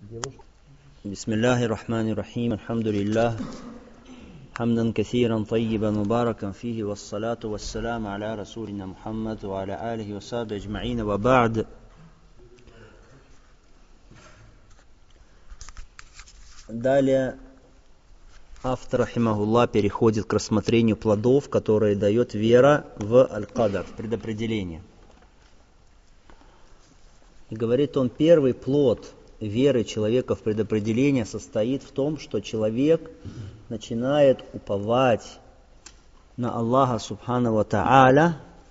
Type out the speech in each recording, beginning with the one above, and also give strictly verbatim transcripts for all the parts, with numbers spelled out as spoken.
Бисмиллахи рахмани рахим, алхамдулиллах, хамдан кассиран таййибан мубаракан фихи, вассалату вассаламу аля расулина Мухаммад, ва аля алихи ва сахби аджма'ина, ва ба'д. Далее автор, рахимахуллах, переходит к рассмотрению плодов, которые дает вера в аль-кадар, в предопределение. И говорит он, первый плод веры человека в предопределение состоит в том, что человек начинает уповать на Аллаха субхану ва та'аля,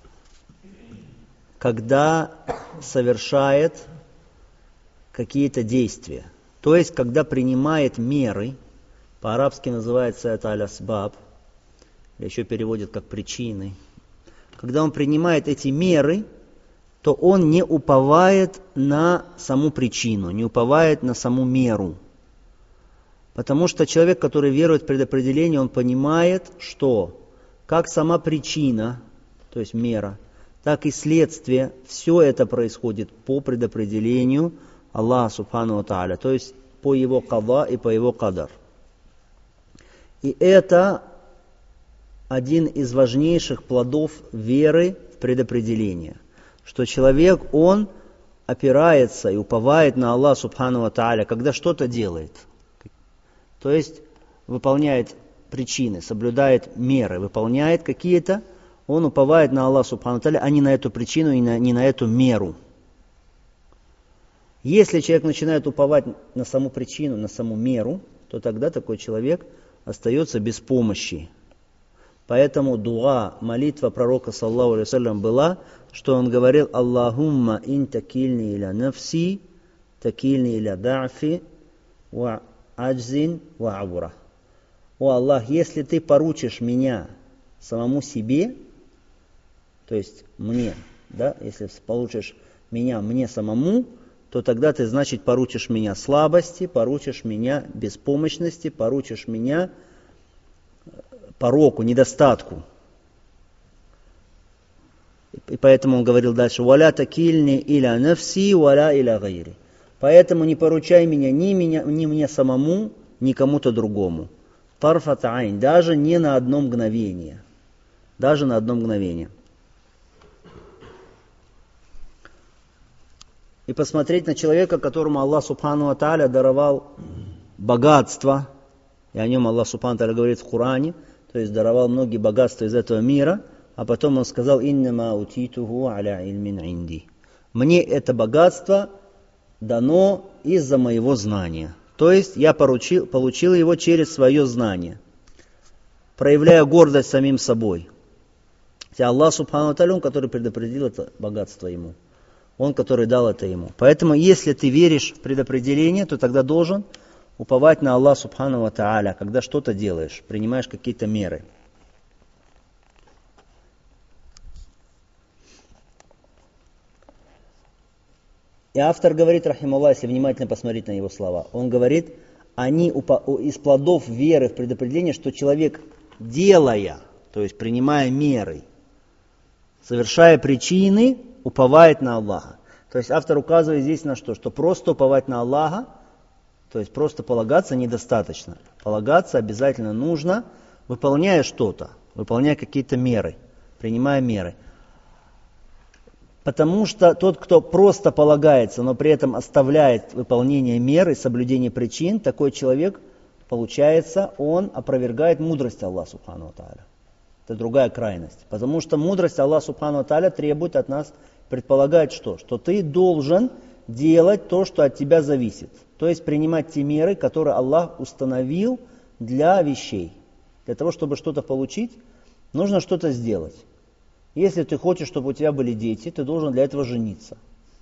когда совершает какие-то действия. То есть, когда принимает меры, по-арабски называется это аль-асбаб, или еще переводят как причины. Когда он принимает эти меры, то он не уповает на саму причину, не уповает на саму меру. Потому что человек, который верует в предопределение, он понимает, что как сама причина, то есть мера, так и следствие, все это происходит по предопределению Аллаха субхану ва тааля, то есть по его када и по его кадар. И это один из важнейших плодов веры в предопределение. Что человек, он опирается и уповает на Аллаха субхану ва тааля, когда что-то делает. То есть выполняет причины, соблюдает меры, выполняет какие-то, он уповает на Аллаха субхану ва тааля, а не на эту причину и на, не на эту меру. Если человек начинает уповать на саму причину, на саму меру, то тогда такой человек остается без помощи. Поэтому дуа, молитва пророка саллаллаху алейхи ва саллям была, что он говорил: Аллахумма ин такильни иля нафси, такильни иля да'фи, ва аджзин, ва авура. О Аллах, если ты поручишь меня самому себе, то есть мне, да, если поручишь меня мне самому, то тогда ты, значит, поручишь меня слабости, поручишь меня беспомощности, поручишь меня пороку, недостатку. И поэтому он говорил дальше: «Валя такильни иля нафси, валя иля гайри». Поэтому не поручай меня ни, меня ни мне самому, ни кому-то другому. Тарфат айн, даже не на одно мгновение. Даже на одно мгновение. И посмотреть на человека, которому Аллах субхану ва тааля даровал богатство, и о нем Аллах субхану ва тааля говорит в Коране, то есть даровал многие богатства из этого мира, а потом он сказал: «Иннама утитуху аля ильмин инди». Мне это богатство дано из-за моего знания. То есть я поручил, получил его через свое знание, проявляя гордость самим собой. Хотя Аллах субхану ва тааля, он, который предопределил это богатство ему. Он, который дал это ему. Поэтому, если ты веришь в предопределение, то тогда должен уповать на Аллаха субхану ва тааля, когда что-то делаешь, принимаешь какие-то меры. И автор говорит, рахималлах, если внимательно посмотреть на его слова, он говорит, они из плодов веры в предопределение, что человек, делая, то есть принимая меры, совершая причины, уповает на Аллаха. То есть автор указывает здесь на что? Что просто уповать на Аллаха, то есть просто полагаться недостаточно. Полагаться обязательно нужно, выполняя что-то, выполняя какие-то меры, принимая меры. Потому что тот, кто просто полагается, но при этом оставляет выполнение мер и соблюдение причин, такой человек, получается, он опровергает мудрость Аллаха субхану ва тааля. Это другая крайность. Потому что мудрость Аллаха субхану ва тааля требует от нас, предполагает что? Что ты должен делать то, что от тебя зависит. То есть принимать те меры, которые Аллах установил для вещей. Для того, чтобы что-то получить, нужно что-то сделать. Если ты хочешь, чтобы у тебя были дети, ты должен для этого жениться.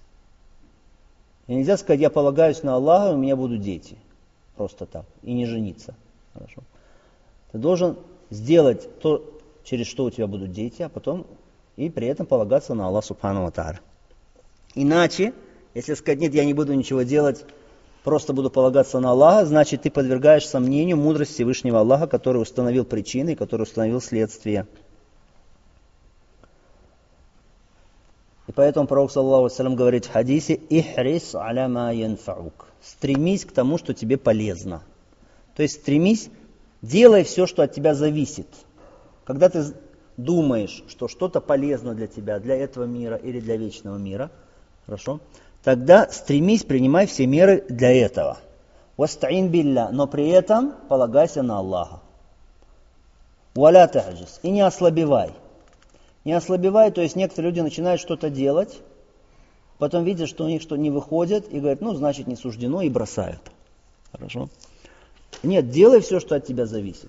И нельзя сказать: я полагаюсь на Аллаха, и у меня будут дети. Просто так. И не жениться. Хорошо. Ты должен сделать то, через что у тебя будут дети, а потом и при этом полагаться на Аллаха субхану ва тааля. Иначе, если сказать: нет, я не буду ничего делать, просто буду полагаться на Аллаха, значит, ты подвергаешь сомнению мудрость Всевышнего Аллаха, который установил причины и который установил следствие. И поэтому пророк, саллаллаху алейхи ва саллям, говорит в хадисе: «Ихрис аля ма янфаук». Стремись к тому, что тебе полезно. То есть стремись, делай все, что от тебя зависит. Когда ты думаешь, что что-то полезно для тебя, для этого мира или для вечного мира, хорошо, тогда стремись, принимай все меры для этого. «Вастаин билля», но при этом полагайся на Аллаха. «Валя та'джис», и не ослабевай. Не ослабевай, то есть некоторые люди начинают что-то делать, потом видят, что у них что-то не выходит, и говорят: ну, значит, не суждено, и бросают. Хорошо? Нет, делай все, что от тебя зависит.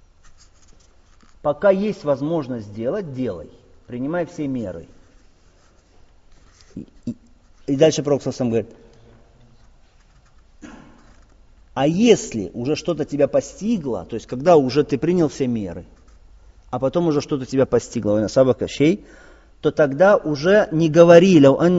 Пока есть возможность сделать, делай. Принимай все меры. И, и, и дальше пророк сам говорит: а если уже что-то тебя постигло, то есть когда уже ты принял все меры, а потом уже что-то тебя постигло, то тогда уже не говори: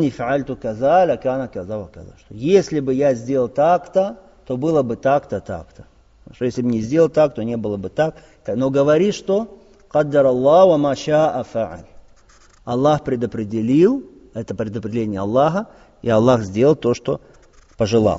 если бы я сделал так-то, то было бы так-то, так-то. Что если бы не сделал так, то не было бы так. Но говори, что «Каддар Аллах ва ма шаа фа'аль». Аллах предопределил, это предопределение Аллаха, и Аллах сделал то, что пожелал.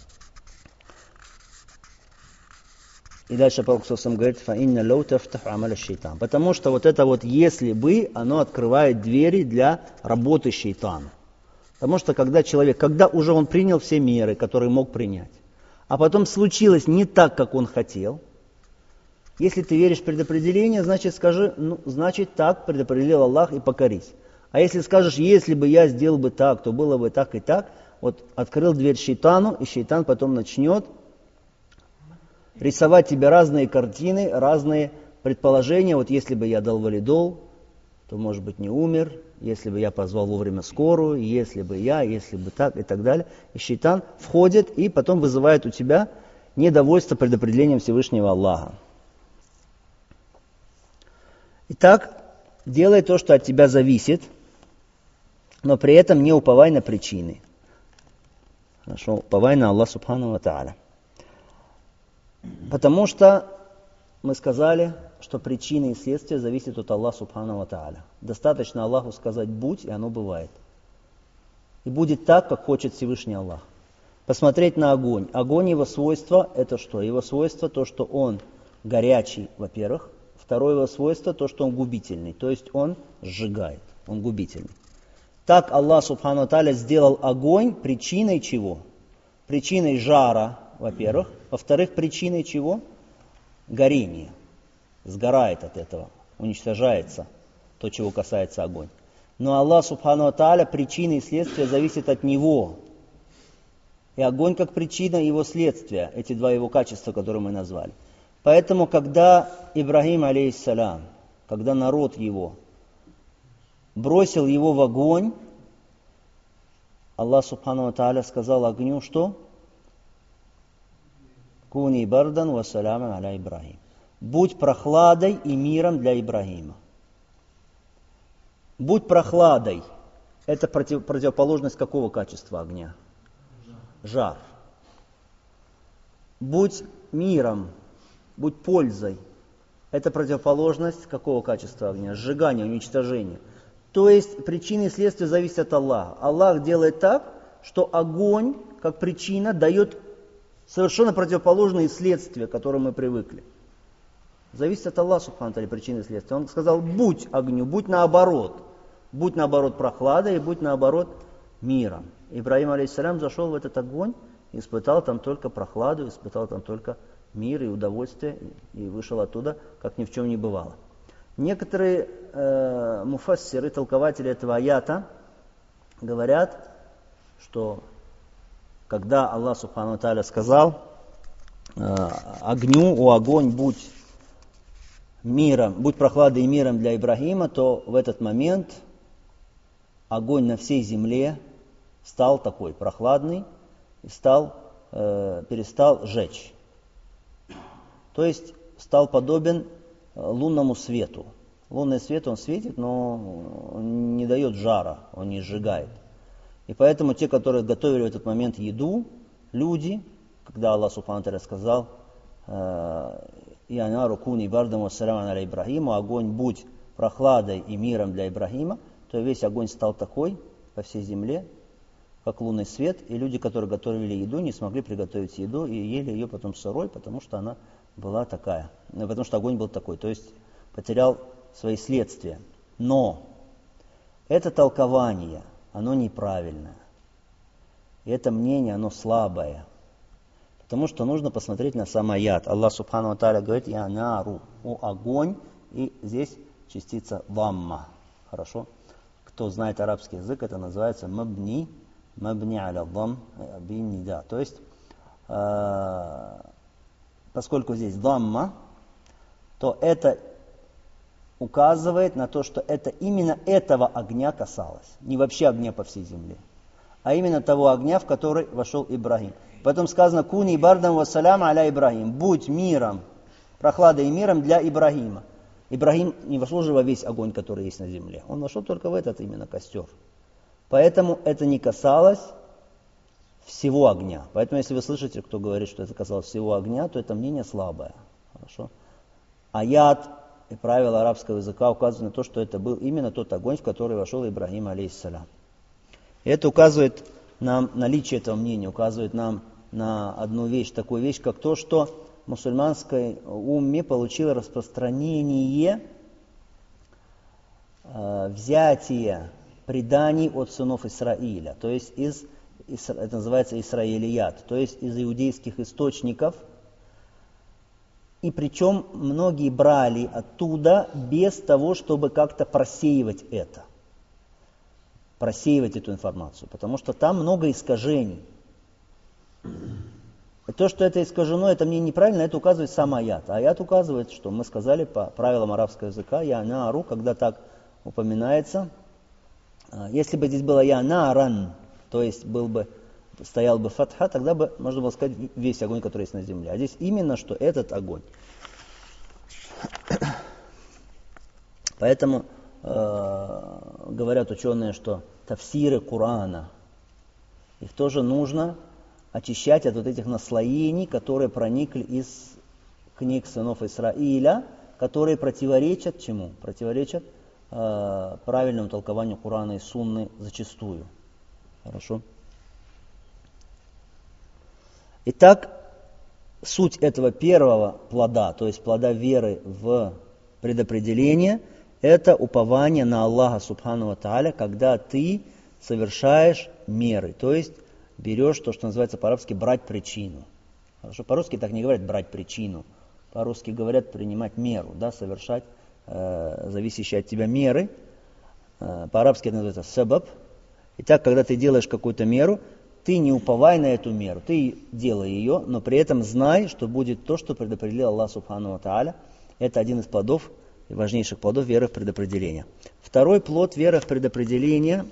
И дальше пророк сам говорит: «Фа'инна лау тафтаху амаля шейтан». Потому что вот это вот «если бы», оно открывает двери для работы шейтана. Потому что когда человек, когда уже он принял все меры, которые мог принять, а потом случилось не так, как он хотел, если ты веришь в предопределение, значит скажи: ну, значит так предопределил Аллах, и покорись. А если скажешь: если бы я сделал бы так, то было бы так и так, вот открыл дверь шейтану, и шейтан потом начнет рисовать тебе разные картины, разные предположения. Вот если бы я дал валидол, то, может быть, не умер. Если бы я позвал вовремя скорую, если бы я, если бы так и так далее. И шейтан входит и потом вызывает у тебя недовольство предопределением Всевышнего Аллаха. Итак, делай то, что от тебя зависит, но при этом не уповай на причины. Хорошо, уповай на Аллах Субхану ва Тааля. Потому что мы сказали, что причины и следствия зависят от Аллаха Субхану ва Тааля. Достаточно Аллаху сказать «будь», и оно бывает. И будет так, как хочет Всевышний Аллах. Посмотреть на огонь. Огонь, его свойство – это что? Его свойство – то, что он горячий, во-первых. Второе его свойство – то, что он губительный. То есть он сжигает, он губительный. Так Аллах Субхану ва Тааля сделал огонь причиной чего? Причиной жара, во-первых. Во-вторых, причиной чего? Горения. Сгорает от этого, уничтожается то, чего касается огонь. Но Аллах Субхану ва Тааля, причины и следствия зависят от Него. И огонь как причина и его следствия, эти два его качества, которые мы назвали. Поэтому, когда Ибрахим, алейхиссалям, когда народ его бросил его в огонь, Аллах Субхану ва Тааля сказал огню, что? Куни бардан ва саляман аля Ибрахим. Будь прохладой и миром для Ибрахима. Будь прохладой. Это против, противоположность какого качества огня? Жар. Будь миром, будь пользой. Это противоположность какого качества огня? Сжигание, уничтожение. То есть причины и следствия зависят от Аллаха. Аллах делает так, что огонь, как причина, дает совершенно противоположные следствия, к которым мы привыкли. Зависит от Аллаха, субхану ва тааля, причины и следствия. Он сказал: будь огню, будь наоборот. Будь наоборот прохладой и будь наоборот миром. Ибрахим, алейхиссалям, зашел в этот огонь, испытал там только прохладу, испытал там только мир и удовольствие, и вышел оттуда, как ни в чем не бывало. Некоторые э, муфассиры, толкователи этого аята, говорят, что когда Аллах Субхану ва Тааля сказал э, огню, о огонь, будь миром, будь прохладой и миром для Ибрахима, то в этот момент огонь на всей земле стал такой прохладный и стал, э, перестал жечь. То есть стал подобен лунному свету. Лунный свет, он светит, но он не дает жара, он не сжигает. И поэтому те, которые готовили в этот момент еду, люди, когда Аллах Субхану ва Тааля сказал: «Я нару куни бардам ва саляман аля Ибрахима», огонь будь прохладой и миром для Ибрахима, то весь огонь стал такой по всей земле, как лунный свет, и люди, которые готовили еду, не смогли приготовить еду и ели ее потом сырой, потому что она была такая, потому что огонь был такой, то есть потерял свои следствия. Но это толкование, оно неправильное. И это мнение, оно слабое. Потому что нужно посмотреть на сам аят. Аллах Субхану ва Тааля говорит: «Я нару», «О огонь», и здесь частица «вамма». Хорошо? Кто знает арабский язык, это называется «мабни», «мабни аля дам», «бин нида». То есть, э, поскольку здесь «дамма», то это указывает на то, что это именно этого огня касалось. Не вообще огня по всей земле, а именно того огня, в который вошел Ибрагим. Потом сказано: «Куни бардам ва салям аля Ибрагим». Будь миром, прохладой и миром для Ибрагима. Ибрагим не вошел же во весь огонь, который есть на земле. Он вошел только в этот именно костер. Поэтому это не касалось всего огня. Поэтому, если вы слышите, кто говорит, что это касалось всего огня, то это мнение слабое. Хорошо? Аят и правила арабского языка указывают на то, что это был именно тот огонь, в который вошел Ибрагим, алейхиссалям. И это указывает нам, наличие этого мнения, указывает нам на одну вещь, такую вещь, как то, что в мусульманской умме получило распространение э, взятие преданий от сынов Исраиля, то есть из, это называется исраилият, то есть из иудейских источников. И причем многие брали оттуда без того, чтобы как-то просеивать это, просеивать эту информацию, потому что там много искажений. И то, что это искажено, это мне неправильно, это указывает сам аят. Аят указывает, что мы сказали по правилам арабского языка, я наару, когда так упоминается. Если бы здесь было я нааран, то есть был бы, стоял бы фатха, тогда бы можно было сказать весь огонь, который есть на земле. А здесь именно, что этот огонь. Поэтому э, говорят ученые, что тафсиры Корана, их тоже нужно очищать от вот этих наслоений, которые проникли из книг сынов Исраиля, которые противоречат чему? Противоречат э, правильному толкованию Корана и Сунны зачастую. Хорошо? Итак, суть этого первого плода, то есть плода веры в предопределение, это упование на Аллаха Субхану ва Тааля, когда ты совершаешь меры, то есть берешь то, что называется по-арабски брать причину. Хорошо, по-русски так не говорят брать причину, по-русски говорят принимать меру, да, совершать э, зависящие от тебя меры. Э, по-арабски это называется сабаб. Итак, когда ты делаешь какую-то меру, ты не уповай на эту меру, ты делай ее, но при этом знай, что будет то, что предопределил Аллах Субхану ва Тааля. Это один из плодов, важнейших плодов веры в предопределение. Второй плод веры в предопределение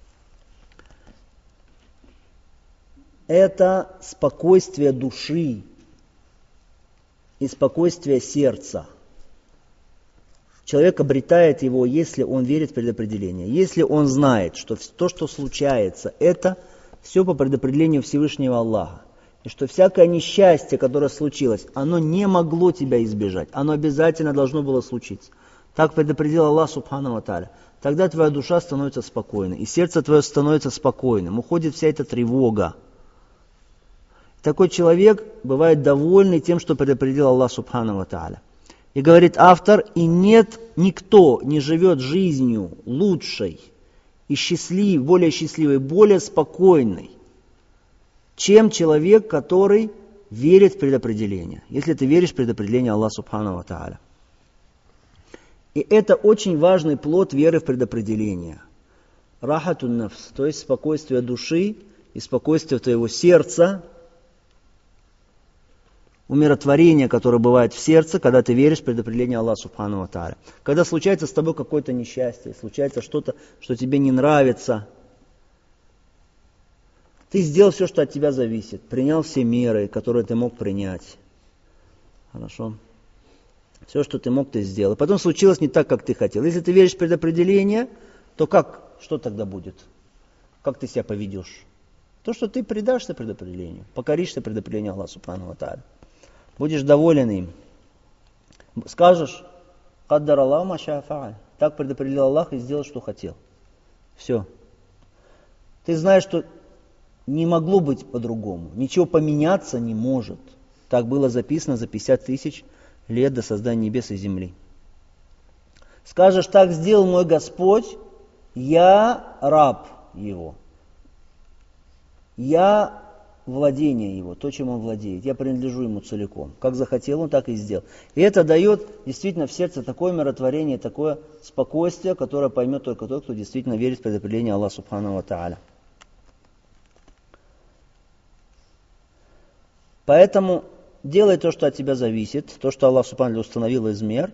– это спокойствие души и спокойствие сердца. Человек обретает его, если он верит в предопределение. Если он знает, что то, что случается, это все по предопределению Всевышнего Аллаха. И что всякое несчастье, которое случилось, оно не могло тебя избежать. Оно обязательно должно было случиться. Так предопределил Аллах Субхану ва Тааля. Тогда твоя душа становится спокойной. И сердце твое становится спокойным. Уходит вся эта тревога. Такой человек бывает довольный тем, что предопределил Аллах Субхану ва Тааля. И говорит автор, и нет, никто не живет жизнью лучшей и счастливой, более счастливой, более спокойной, чем человек, который верит в предопределение. Если ты веришь в предопределение Аллаха Субхану ва Тааля. И это очень важный плод веры в предопределение. Рахатун нафс, то есть спокойствие души и спокойствие твоего сердца, умиротворение, которое бывает в сердце, когда ты веришь в предопределение Аллаха Субхану ва Тааля. Когда случается с тобой какое-то несчастье, случается что-то, что тебе не нравится, ты сделал все, что от тебя зависит, принял все меры, которые ты мог принять. Хорошо? Все, что ты мог, ты сделал. И потом случилось не так, как ты хотел. Если ты веришь в предопределение, то как, что тогда будет? Как ты себя поведешь? То, что ты предашься предопределению, покоришься предопределению Аллаха Субхану ва Тааля. Будешь доволен им. Скажешь, «Каддар Аллаху ма шаа фа'аль». Так предопределил Аллах и сделал, что хотел. Все. Ты знаешь, что не могло быть по-другому. Ничего поменяться не может. Так было записано за пятьдесят тысяч лет до создания небес и земли. Скажешь, так сделал мой Господь, я раб Его. Я владение Его, то, чем Он владеет. Я принадлежу Ему целиком. Как захотел Он, так и сделал. И это дает действительно в сердце такое умиротворение, такое спокойствие, которое поймет только тот, кто действительно верит в предопределение Аллаха Субхану ва Тааля. Поэтому делай то, что от тебя зависит, то, что Аллах Субхану установил измер.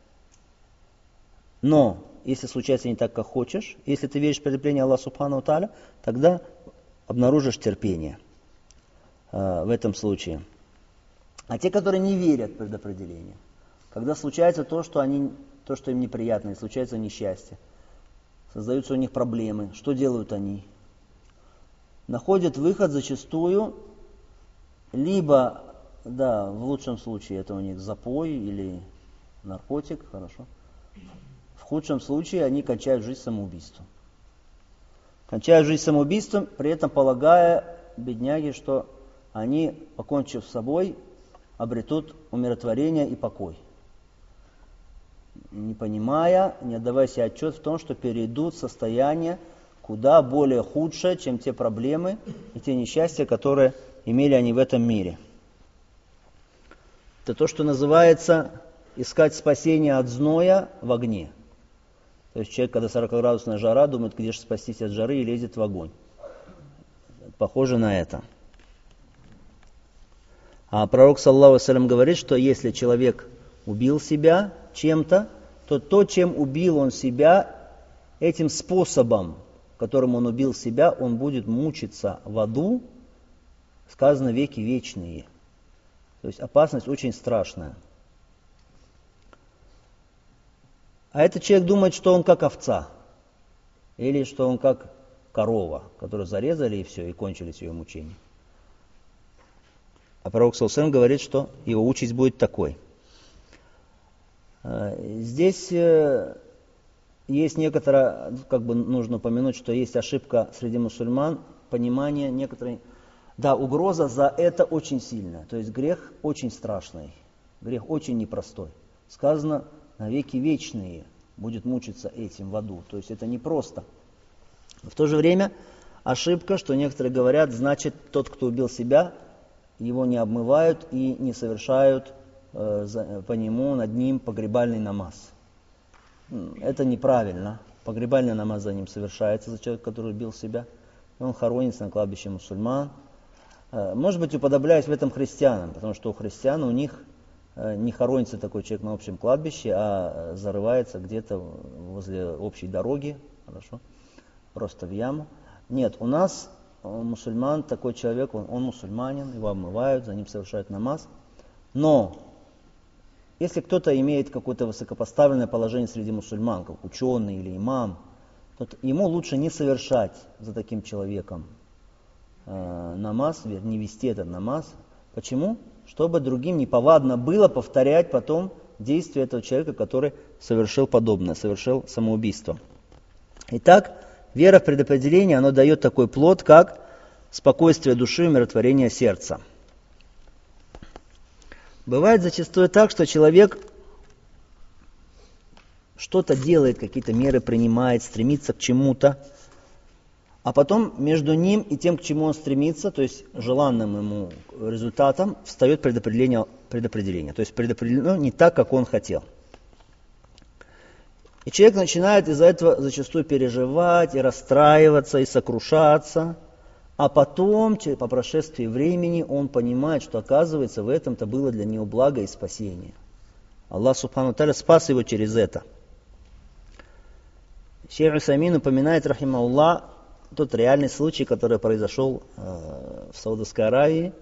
Но, если случается не так, как хочешь, если ты веришь в предопределение Аллаха Субхану ва Тааля, тогда обнаружишь терпение э, в этом случае. А те, которые не верят в предопределение, когда случается то, что, они, то, что им неприятно, и случается несчастье, создаются у них проблемы, что делают они? Находят выход зачастую, либо, да, в лучшем случае это у них запой или наркотик, хорошо. В худшем случае они кончают жизнь самоубийством. Кончают жизнь самоубийством, при этом полагая, бедняги, что они, покончив с собой, обретут умиротворение и покой. Не понимая, не отдавая себе отчет в том, что перейдут в состояние куда более худшее, чем те проблемы и те несчастья, которые имели они в этом мире. Это то, что называется искать спасение от зноя в огне. То есть человек, когда сорокаградусная жара, думает, где же спастись от жары, и лезет в огонь. Похоже на это. А пророк, саллаллаху алейхи ва саллям, говорит, что если человек убил себя чем-то, то то, чем убил он себя, этим способом, которым он убил себя, он будет мучиться в аду, сказано, веки вечные. То есть опасность очень страшная. А этот человек думает, что он как овца, или что он как корова, которую зарезали и все, и кончились ее мучения. А пророк саллаллаху алейхи ва саллям говорит, что его участь будет такой. Здесь есть некоторое, как бы нужно упомянуть, что есть ошибка среди мусульман, понимание некоторой. Да, угроза за это очень сильная. То есть грех очень страшный, грех очень непростой. Сказано, навеки вечные будет мучиться этим в аду. То есть это непросто. В то же время ошибка, что некоторые говорят, значит, тот, кто убил себя, его не обмывают и не совершают э, за, по нему, над ним погребальный намаз. Это неправильно. Погребальный намаз за ним совершается, за человека, который убил себя. И он хоронится на кладбище мусульман. Э, может быть, уподобляюсь в этом христианам, потому что у христиан, у них э, не хоронится такой человек на общем кладбище, а зарывается где-то возле общей дороги, хорошо, просто в яму. Нет, у нас мусульман, такой человек, он, он мусульманин, его обмывают, за ним совершают намаз. Но если кто-то имеет какое-то высокопоставленное положение среди мусульман, как ученый или имам, то ему лучше не совершать за таким человеком э, намаз, не вести этот намаз. Почему? Чтобы другим неповадно было повторять потом действия этого человека, который совершил подобное, совершил самоубийство. Итак, вера в предопределение, оно дает такой плод, как спокойствие души и умиротворение сердца. Бывает зачастую так, что человек что-то делает, какие-то меры принимает, стремится к чему-то, а потом между ним и тем, к чему он стремится, то есть желанным ему результатом, встает предопределение, предопределение. То есть предопределено не так, как он хотел. И человек начинает из-за этого зачастую переживать, и расстраиваться, и сокрушаться. А потом, по прошествии времени, он понимает, что, оказывается, в этом-то было для него благо и спасение. Аллах Субхану ва Тааля спас его через это. Шейх Усаймин упоминает, рахимахуллах, тот реальный случай, который произошел э, в Саудовской Аравии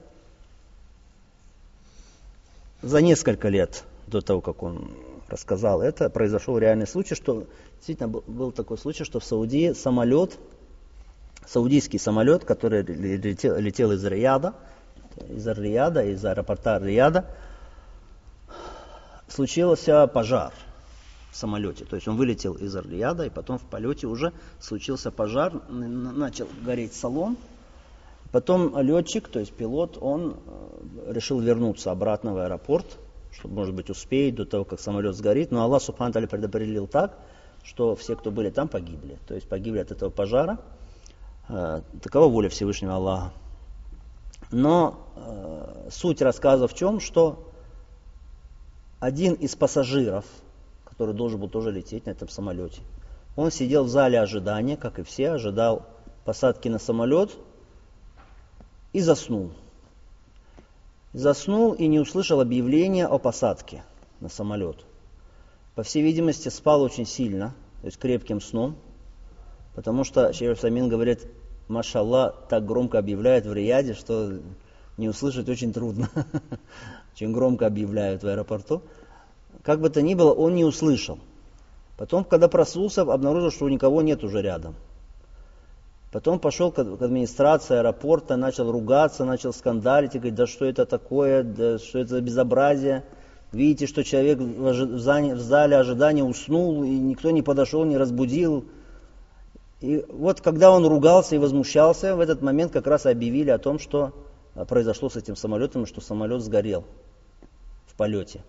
за несколько лет до того, как он рассказал это, произошел реальный случай, что действительно был, был такой случай, что в Саудии самолет, саудийский самолет, который летел, летел из Рияда, из Рияда, из аэропорта Рияда, случился пожар. в самолете. То есть он вылетел из Ар-Рияда, и потом в полете уже случился пожар, начал гореть салон. Потом летчик, то есть пилот, он решил вернуться обратно в аэропорт, чтобы, может быть, успеть до того, как самолет сгорит. Но Аллах Субхану Тааля предопределил так, что все, кто были там, погибли. То есть погибли от этого пожара. Такова воля Всевышнего Аллаха. Но э, суть рассказа в чем, что один из пассажиров, который должен был тоже лететь на этом самолете, он сидел в зале ожидания, как и все, ожидал посадки на самолет и заснул. Заснул и не услышал объявления о посадке на самолет. По всей видимости, спал очень сильно, то есть крепким сном, потому что шейх Самин говорит, машаллах, так громко объявляют в Рияде, что не услышать очень трудно. Очень громко объявляют в аэропорту. Как бы то ни было, он не услышал. Потом, когда проснулся, обнаружил, что никого нет уже рядом. Потом пошел к администрации аэропорта, начал ругаться, начал скандалить и говорить, да что это такое, да что это за безобразие. Видите, что человек в зале ожидания уснул, и никто не подошел, не разбудил. И вот когда он ругался и возмущался, в этот момент как раз объявили о том, что произошло с этим самолетом, что самолет сгорел в полете.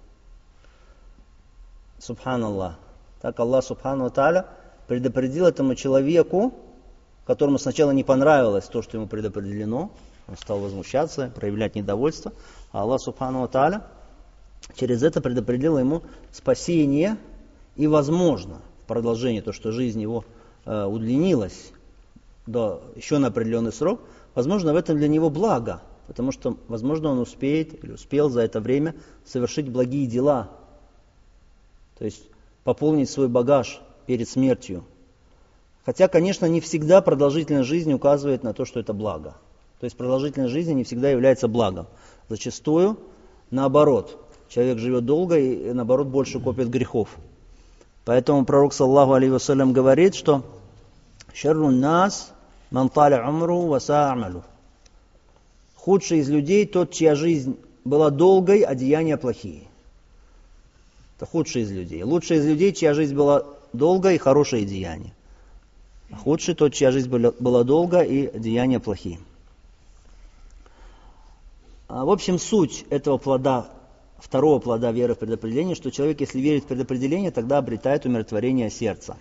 Субханаллах. Так Аллах Субхану Тааля предопределил этому человеку, которому сначала не понравилось то, что ему предопределено, он стал возмущаться, проявлять недовольство, а Аллах Субхану Тааля через это предопределил ему спасение и, возможно, в продолжении то, что жизнь его э, удлинилась до, еще на определенный срок, возможно, в этом для него благо, потому что, возможно, он успеет или успел за это время совершить благие дела, то есть пополнить свой багаж перед смертью. Хотя, конечно, не всегда продолжительность жизни указывает на то, что это благо. То есть продолжительность жизни не всегда является благом. Зачастую наоборот. Человек живет долго и, наоборот, больше копит грехов. Поэтому пророк, саллаллаху алейхи вассалям, говорит, что «Шаррун нас ман таля умру ва са амалу». Худший из людей тот, чья жизнь была долгой, а деяния плохие. Это худший из людей. Лучший из людей, чья жизнь была долгой и хорошие деяния. А худший тот, чья жизнь была долгая и деяния плохие. А в общем, суть этого плода, второго плода веры в предопределение, что человек, если верит в предопределение, тогда обретает умиротворение сердца.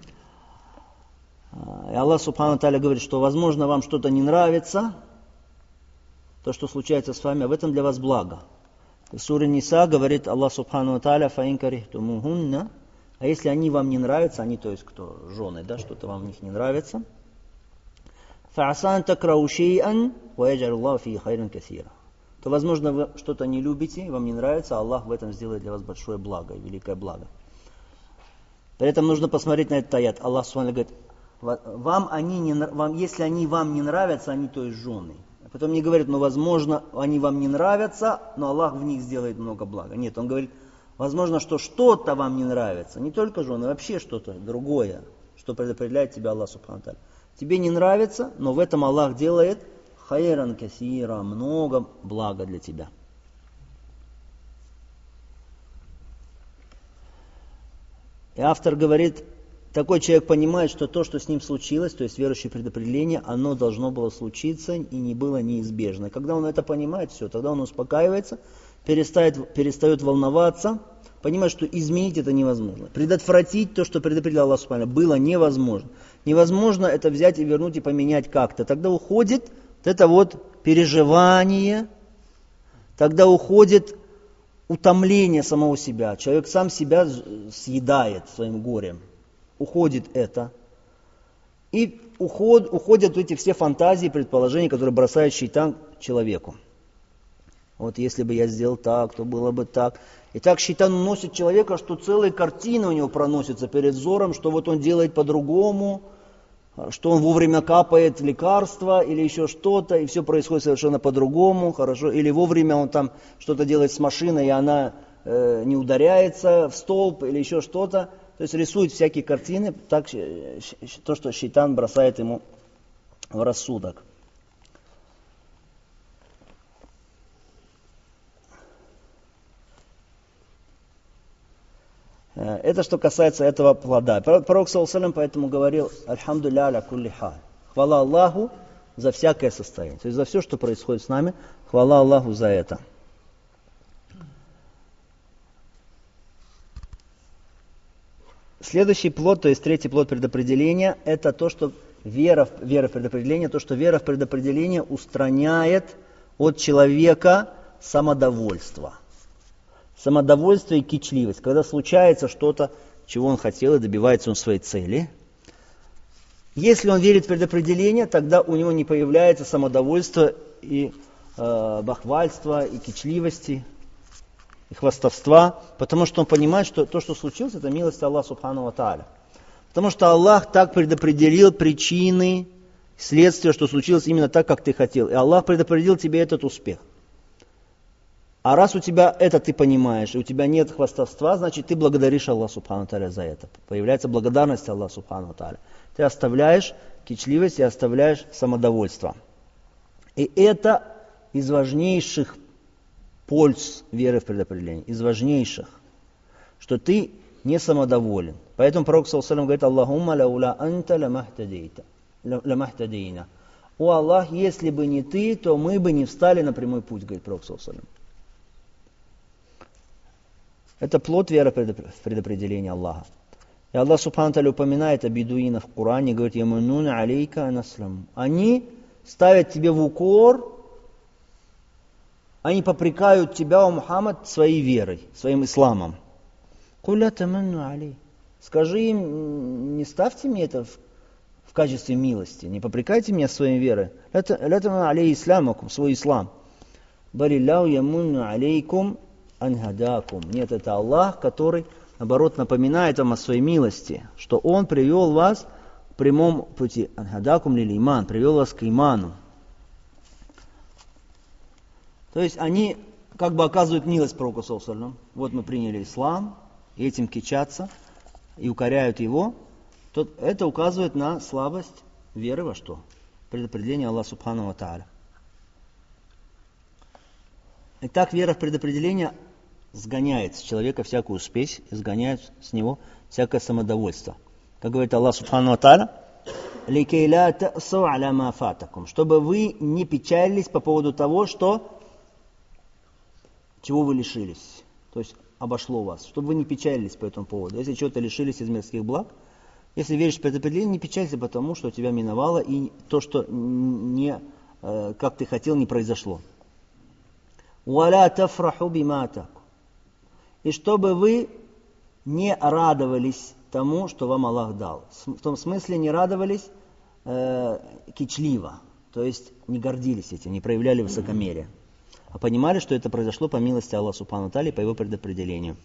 И Аллах Субхану Тааля говорит, что, возможно, вам что-то не нравится, то, что случается с вами, а в этом для вас благо. В суре Ниса говорит Аллах Субхану Тааля, «Фаин карихтумухунна». А если они вам не нравятся, они, то есть кто, жены, да, что-то вам в них не нравится, «Фаасан такрау шей'ан, ва яджаллаху фии хайран касира». То, возможно, вы что-то не любите, вам не нравится, а Аллах в этом сделает для вас большое благо и великое благо. При этом нужно посмотреть на этот аят. Аллах Субхану говорит, вам они не, вам, если они вам не нравятся, они, то есть жены. А потом не говорит, ну, возможно, они вам не нравятся, но Аллах в них сделает много блага. Нет, он говорит, возможно, что что-то вам не нравится, не только жены, вообще что-то другое, что предопределяет тебя Аллах Субхану Тааля. Тебе не нравится, но в этом Аллах делает хайран касира, много блага для тебя. И автор говорит, такой человек понимает, что то, что с ним случилось, то есть верующее предопределение, оно должно было случиться и не было неизбежно. И когда он это понимает, все, тогда он успокаивается, перестает, перестает волноваться, понимает, что изменить это невозможно. Предотвратить то, что предопределил Аллах Субхану, было невозможно. Невозможно это взять и вернуть и поменять как-то. Тогда уходит вот это вот переживание, тогда уходит утомление самого себя. Человек сам себя съедает своим горем. Уходит это. И уход, уходят эти все фантазии, предположения, которые бросает шейтан человеку. Вот если бы я сделал так, то было бы так. И так шейтан уносит человека, что целые картины у него проносятся перед взором, что вот он делает по-другому, что он вовремя капает лекарства или еще что-то, и все происходит совершенно по-другому, хорошо. Или вовремя он там что-то делает с машиной, и она э, не ударяется в столб или еще что-то. То есть рисует всякие картины, так, то, что шейтан бросает ему в рассудок. Это что касается этого плода. Пророк ﷺ поэтому говорил: «Альхамдулилля аля кулли халь». Хвала Аллаху за всякое состояние. То есть за все, что происходит с нами, хвала Аллаху за это. Следующий плод, то есть третий плод предопределения, это то, что вера, вера в предопределение, то, что вера в предопределение устраняет от человека самодовольство. Самодовольство и кичливость. Когда случается что-то, чего он хотел, и добивается он своей цели. Если он верит в предопределение, тогда у него не появляется самодовольство и э, бахвальство, и кичливости, и хвастовства, потому что он понимает, что то, что случилось, это милость Аллаха Субхану ва Тааля. Потому что Аллах так предопределил причины, следствия, что случилось именно так, как ты хотел. И Аллах предопределил тебе этот успех. А раз у тебя это ты понимаешь, и у тебя нет хвастовства, значит ты благодаришь Аллаха Субхану ва Тааля за это. Появляется благодарность Аллаха Субхану ва Тааля. Ты оставляешь кичливость и оставляешь самодовольство. И это из важнейших польз веры в предопределение, из важнейших, что ты не самодоволен. Поэтому пророк саллаллаху алейхи ва саллям говорит: «Аллахумма лаула анта ламахтадейна». О Аллах, если бы не ты, то мы бы не встали на прямой путь, говорит пророк саллаллаху алейхи ва саллям. Это плод веры в предопределение Аллаха. И Аллах Субхану Тааля упоминает о бедуинах в Коране, говорит: «Ямунуна алейка анаслам». Они ставят тебе в укор, они попрекают тебя, о Мухаммад, своей верой, своим исламом. «Куля таманну алей». Скажи им: не ставьте мне это в, в качестве милости, не попрекайте меня своей верой. «Ля таманну алей исламакум», свой ислам. «Барилляу ямунну алейкум анхадакум». Нет, это Аллах, который, наоборот, напоминает вам о своей милости, что Он привел вас к прямому пути. Анхадакум лил иман, привел вас к иману. То есть они как бы оказывают милость пророку саллаллаху алейхи ва саллям. Вот мы приняли ислам, и этим кичатся, и укоряют его. То это указывает на слабость веры во что? Предопределение Аллаха Субхану ва Тааля. Итак, вера в предопределение сгоняет с человека всякую спесь, изгоняет с него всякое самодовольство. Как говорит Аллах Субхану ва Тааля: «Ликей ля та'сау аля ма фатакум», чтобы вы не печалились по поводу того, что чего вы лишились, то есть обошло вас, чтобы вы не печалились по этому поводу. Если чего-то лишились из мирских благ, если веришь в предопределение, не печалься потому, что тебя миновало, и то, что не, как ты хотел, не произошло. «Валя тафраху бима атаку». И чтобы вы не радовались тому, что вам Аллах дал. В том смысле не радовались э, кичливо, то есть не гордились этим, не проявляли высокомерие. А понимали, что это произошло по милости Аллаха Субхану ва Тааля, по его предопределению.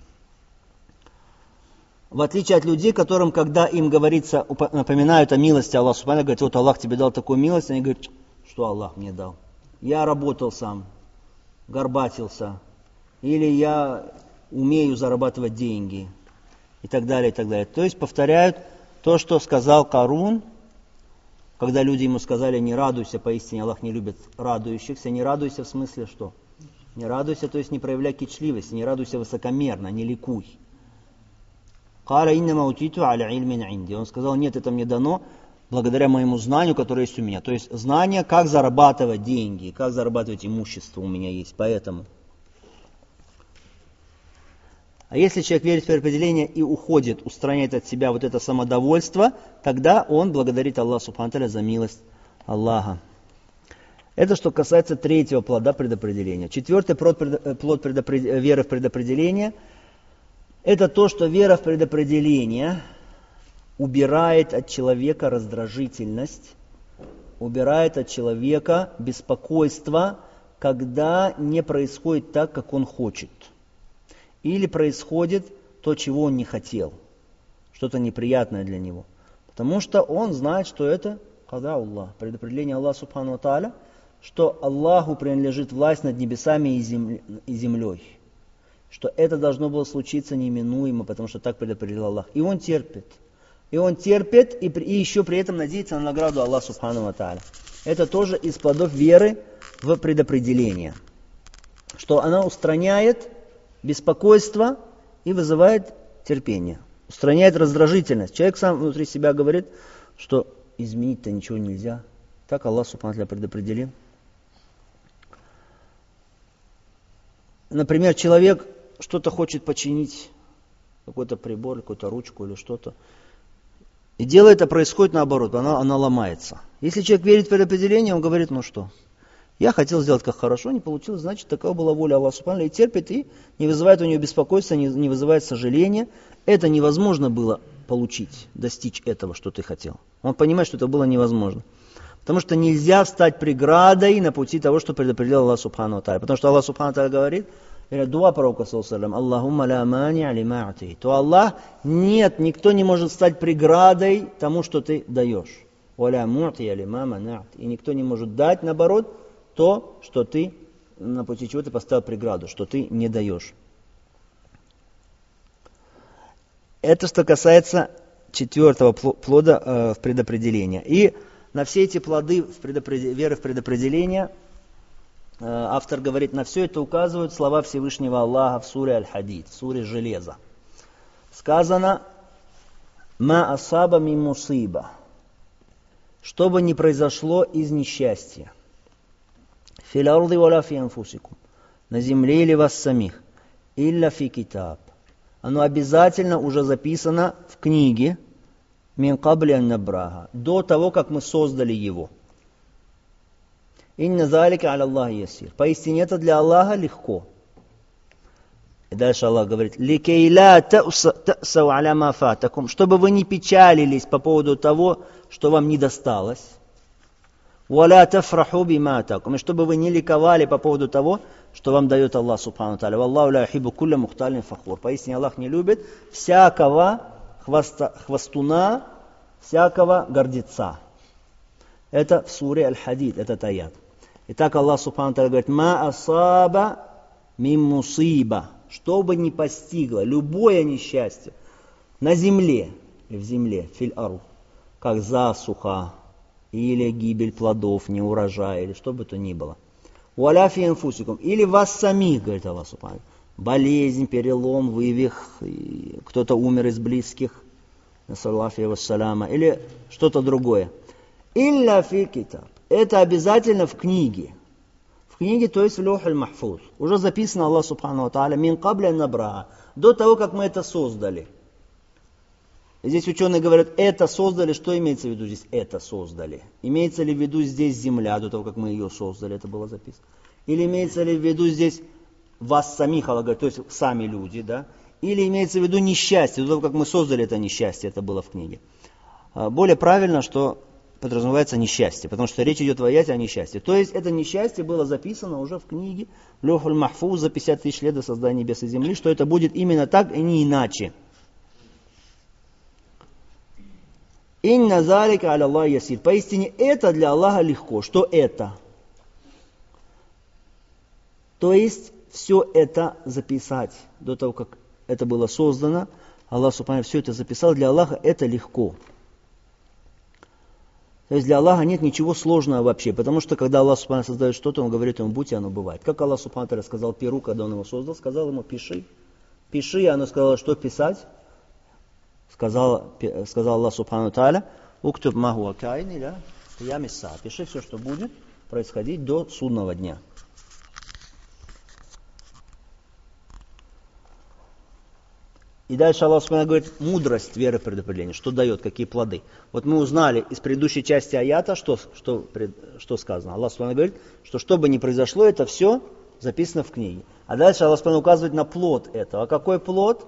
В отличие от людей, которым, когда им говорится, напоминают о милости Аллаха Субхану ва Тааля, говорят: вот Аллах тебе дал такую милость, они говорят: что Аллах мне дал? Я работал сам, горбатился, или я умею зарабатывать деньги, и так далее, и так далее. То есть повторяют то, что сказал Карун, когда люди ему сказали: не радуйся, поистине Аллах не любит радующихся. Не радуйся в смысле что? Не радуйся, то есть не проявляй кичливости, не радуйся высокомерно, не ликуй. «Каля иннама утиту аля ильмин инди». Он сказал: нет, это мне дано благодаря моему знанию, которое есть у меня. То есть знание, как зарабатывать деньги, как зарабатывать имущество у меня есть, поэтому. А если человек верит в предопределение и уходит, устраняет от себя вот это самодовольство, тогда он благодарит Аллаха Субхану ва Тааля за милость Аллаха. Это что касается третьего плода предопределения. Четвертый плод, плод предопред... веры в предопределение – это то, что вера в предопределение убирает от человека раздражительность, убирает от человека беспокойство, когда не происходит так, как он хочет. Или происходит то, чего он не хотел, что-то неприятное для него. Потому что он знает, что это када Аллах, предопределение Аллаха Субхану ва Тааля, что Аллаху принадлежит власть над небесами и землей. Что это должно было случиться неминуемо, потому что так предопределил Аллах. И он терпит. И он терпит, и, и еще при этом надеется на награду Аллаха Субхану ва Тааля. Это тоже из плодов веры в предопределение. Что она устраняет беспокойство и вызывает терпение. Устраняет раздражительность. Человек сам внутри себя говорит, что изменить-то ничего нельзя. Так Аллах Субхану ва Тааля предопределил. Например, человек что-то хочет починить, какой-то прибор, какую-то ручку или что-то. И дело это происходит наоборот, она, она ломается. Если человек верит в предопределение, он говорит, ну что, я хотел сделать как хорошо, не получилось, значит, такова была воля Аллаха Субхану, и терпит, и не вызывает у него беспокойства, не, не вызывает сожаления. Это невозможно было получить, достичь этого, что ты хотел. Он понимает, что это было невозможно. Потому что нельзя встать преградой на пути того, что предопределил Аллах Субхану ва Тааля. Потому что Аллах Субхану ва Тааля говорит, дуа пророка, Аллахумма ля мани алима ати. То Аллах, нет, никто не может стать преградой тому, что ты даешь. Валя мути алима манат. И никто не может дать, наоборот, то, что ты, на пути чего ты поставил преграду, что ты не даешь. Это что касается четвертого плода э, в предопределении. И на все эти плоды в предопред... веры в предопределение э, автор говорит, на все это указывают слова Всевышнего Аллаха в суре Аль-Хадид, в суре Железа. Сказано «Ма асаба мин мусиба», что бы ни произошло из несчастья. «Фил арди валя фи анфусикум», на земле или вас самих, «илля фи китаб», оно обязательно уже записано в книге «Мин кабли ан набраха», до того, как мы создали его. «Инна залика аля Аллахи ясир». Поистине это для Аллаха легко. И дальше Аллах говорит, «Ликей ла та'сау аля ма фатакум», чтобы вы не печалились по поводу того, что вам не досталось. «Валя тафраху бима атакум», и чтобы вы не ликовали по поводу того, что вам дает Аллах Субхану ва Тааля. «Валлаху ля юхиббу кулля мухталин фахур». Поистине Аллах не любит всякого хвоста, хвостуна, всякого гордеца. Это в суре Аль-Хадид, этот аят. Итак, Аллах Субхану ва Тааля говорит, «Ма асаба мин мусиба», что бы ни постигло, любое несчастье на земле, или в земле, филь ару, как засуха, или гибель плодов, неурожай, или что бы то ни было. «Валя фи анфусикум», или вас самих, говорит Аллах Субхану, болезнь, перелом, вывих, кто-то умер из близких, или что-то другое. «Илля фи китаб», это обязательно в книге. В книге, то есть в лох аль-махфуз. Уже записано Аллах Субхану ва Тааля, «Мин кабли ан набраха», до того, как мы это создали. Здесь ученые говорят, это создали, что имеется в виду здесь? Это создали. Имеется ли в виду здесь земля, до того, как мы ее создали, это было записано? Или имеется ли в виду здесь вас самих, Аллах говорит, то есть сами люди, да? Или имеется в виду несчастье, до того, как мы создали это несчастье, это было в книге? Более правильно, что подразумевается несчастье, потому что речь идет в аяте о несчастье. То есть это несчастье было записано уже в книге Лох аль-Махфуз за пятьдесят тысяч лет до создания небес и земли, что это будет именно так и не иначе. «Инна залика аля Аллахи ясир». Поистине это для Аллаха легко. Что это? То есть все это записать до того, как это было создано. Аллах Субхану все это записал. Для Аллаха это легко. То есть для Аллаха нет ничего сложного вообще. Потому что когда Аллах Субхану создает что-то, Он говорит ему, будь, и оно бывает. Как Аллах Субхану сказал перу, когда Он его создал, сказал ему, пиши. Пиши, и оно сказало, что писать. Сказал, сказал Аллах Субхану Тааля, «Уктуб маху акайни, ля, я мисса». Пиши все, что будет происходить до судного дня. И дальше Аллах Субхану говорит, мудрость веры в предопределение, что дает, какие плоды. Вот мы узнали из предыдущей части аята, что, что, что сказано. Аллах Субхану говорит, что что бы ни произошло, это все записано в книге. А дальше Аллах Субхану указывает на плод этого. А какой плод?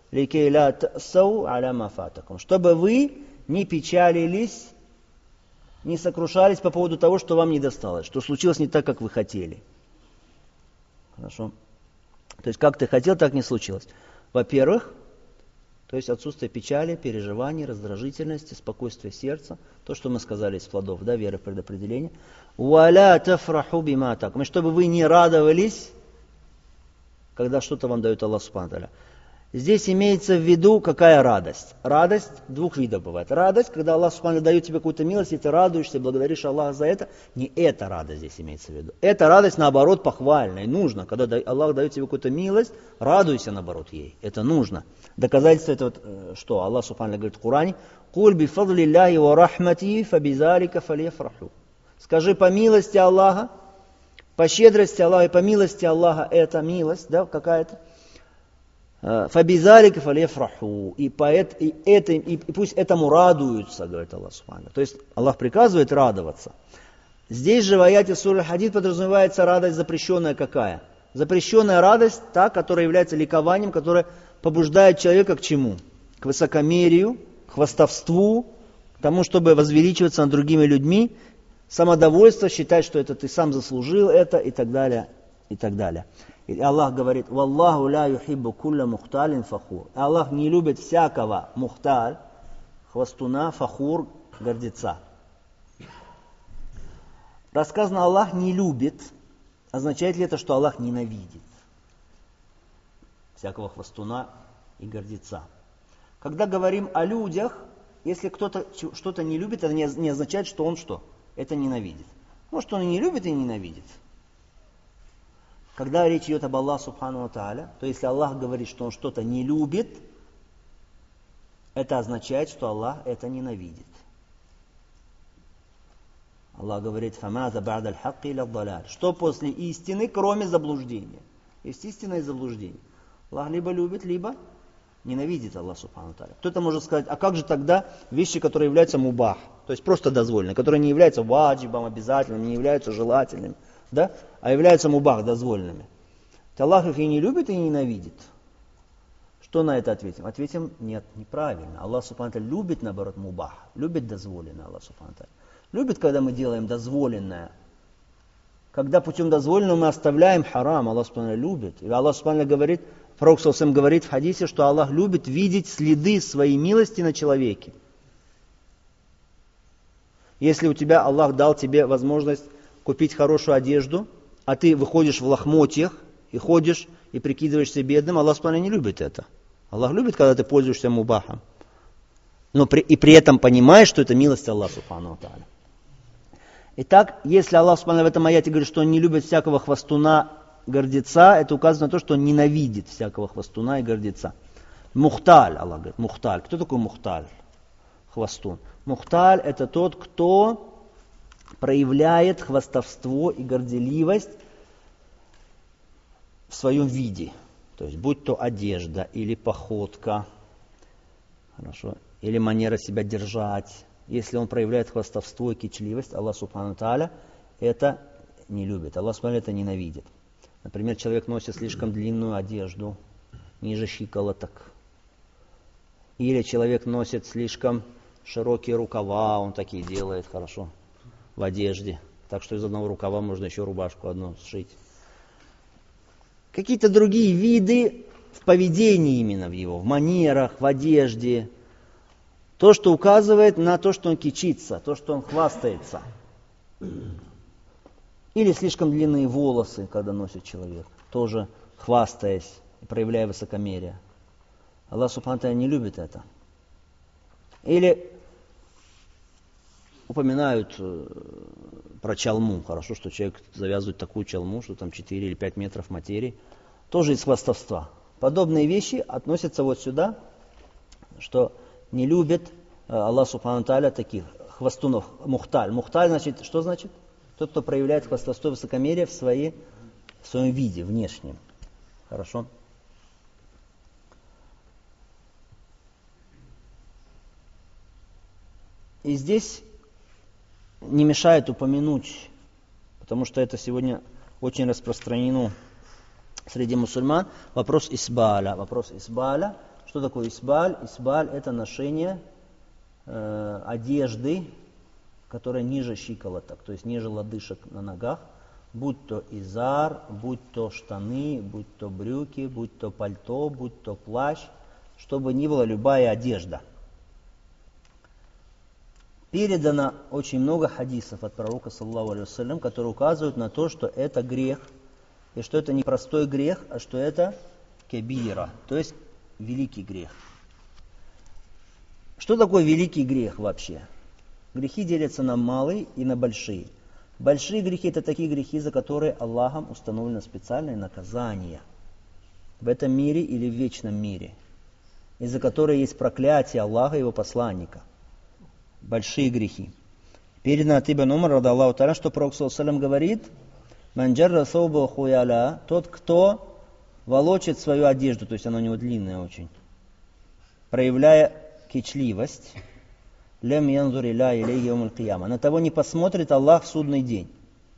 Чтобы вы не печалились, не сокрушались по поводу того, что вам не досталось, что случилось не так, как вы хотели. Хорошо? То есть, как ты хотел, так не случилось. Во-первых, то есть отсутствие печали, переживаний, раздражительности, спокойствия сердца, то, что мы сказали из плодов, да, веры в предопределение. «Валя тафраху бима атакум», чтобы вы не радовались, когда что-то вам дает Аллах Субхану ва Тааля. Здесь имеется в виду какая радость? Радость двух видов бывает. Радость, когда Аллах Субхану дает тебе какую-то милость, и ты радуешься, благодаришь Аллаха за это. Не эта радость здесь имеется в виду. Эта радость, наоборот, похвальная. И нужно. Когда Аллах дает тебе какую-то милость, радуйся, наоборот, ей. Это нужно. Доказательство это вот, что Аллах Субхану говорит в Коране: «Куль би фадлиллахи ва рахмати фабизалика фальяфраху». Скажи, по милости Аллаха, по щедрости Аллаха и по милости Аллаха, это милость, да, какая-то. Фабизалика фальяфраху. И, поэт, и, это, и, и пусть этому радуются, говорит Аллах Субхану. То есть Аллах приказывает радоваться. Здесь же в аяте суры Хадид подразумевается радость запрещенная какая? Запрещенная радость, та, которая является ликованием, которая побуждает человека к чему? К высокомерию, к хвастовству, к тому, чтобы возвеличиваться над другими людьми, самодовольство, считать, что это ты сам заслужил это и так далее, и так далее. И Аллах говорит: «Валлаху ля юхиббу кулля мухталин фахур». Аллах не любит всякого мухталь, хвастуна, фахур, гордеца. Рассказано, Аллах не любит, означает ли это, что Аллах ненавидит всякого хвастуна и гордеца? Когда говорим о людях, если кто-то что-то не любит, это не означает, что он что? Это ненавидит. Может, он и не любит, и ненавидит. Когда речь идет об Аллахе Субхану ва Тааля, то если Аллах говорит, что он что-то не любит, это означает, что Аллах это ненавидит. Аллах говорит: «Фамаза ба'да аль-хакки илля ад-далаль». Что после истины, кроме заблуждения? Есть истина и заблуждение. Аллах либо любит, либо ненавидит Аллах Субхану ва Тааля. Кто-то может сказать: а как же тогда вещи, которые являются мубах, то есть просто дозволены, которые не являются ваджибом, обязательным, не являются желательными, да? А являются мубах, дозволенными. То Аллах их и не любит, и не ненавидит. Что на это ответим? Ответим: нет, неправильно. Аллах Субхану ва Тааля любит, наоборот, мубах, любит дозволенное. Аллах Субхану ва Тааля любит, когда мы делаем дозволенное. Когда путем дозволенного мы оставляем харам, Аллах Субхану ва Тааля любит. И Аллах Субхану ва Тааля говорит, Пророк саллаллаху алейхи ва саллям говорит в хадисе, что Аллах любит видеть следы своей милости на человеке. Если у тебя Аллах дал тебе возможность купить хорошую одежду, а ты выходишь в лохмотьях и ходишь и прикидываешься бедным, Аллах Субхану ва Тааля не любит это. Аллах любит, когда ты пользуешься мубахом. Но при, и при этом понимаешь, что это милость Аллаха Субхану ва Тааля. Итак, если Аллах Субхану ва Тааля в этом аяте говорит, что он не любит всякого хвастуна, гордеца, это указано на то, что он ненавидит всякого хвастуна и гордеца. Мухталь, Аллах говорит, мухталь. Кто такой мухталь? Хвастун. Мухталь — это тот, кто проявляет хвастовство и горделивость в своем виде. То есть, будь то одежда или походка, хорошо, или манера себя держать. Если он проявляет хвастовство и кичливость, Аллах Субхану ва Тааля это не любит. Аллах Субхану ва Тааля это ненавидит. Например, человек носит слишком длинную одежду, ниже щиколоток. Или человек носит слишком широкие рукава, он такие делает, хорошо, в одежде. Так что из одного рукава можно еще рубашку одну сшить. Какие-то другие виды в поведении именно в его, в манерах, в одежде. То, что указывает на то, что он кичится, то, что он хвастается. Или слишком длинные волосы, когда носит человек, тоже хвастаясь и проявляя высокомерие. Аллах Субхану ва Тааля не любит это. Или упоминают э, про чалму. Хорошо, что человек завязывает такую чалму, что там четыре или пять метров материи. Тоже из хвастовства. Подобные вещи относятся вот сюда, что не любит э, Аллах Субхану ва Тааля таких хвастунов. Мухталь. Мухталь значит, что значит? Тот, кто проявляет хвастовство и высокомерие в, своей, в своем виде, внешнем. Хорошо? И здесь не мешает упомянуть, потому что это сегодня очень распространено среди мусульман, вопрос исбаля. Вопрос исбаля. Что такое исбаль? Исбаль — это ношение э, одежды, которая ниже щиколоток, то есть ниже лодыжек на ногах, будь то изар, будь то штаны, будь то брюки, будь то пальто, будь то плащ, чтобы ни была любая одежда. Передано очень много хадисов от пророка, саллаллаху алейхи ва саллям, которые указывают на то, что это грех, и что это не простой грех, а что это кебира, то есть великий грех. Что такое великий грех вообще? Грехи делятся на малые и на большие. Большие грехи – это такие грехи, за которые Аллахом установлено специальное наказание в этом мире или в вечном мире, из-за которых есть проклятие Аллаха и его посланника. Большие грехи. Передано от Ибн Умар, рада Аллаху та'аля, что Пророк саллаллаху алейхи ва саллям говорит: «Ман джарра саубаху хуяля», тот, кто волочит свою одежду, то есть она у него длинная очень, проявляя кичливость, лям янзур иля илейхи яумаль кияма, на того не посмотрит Аллах в судный день.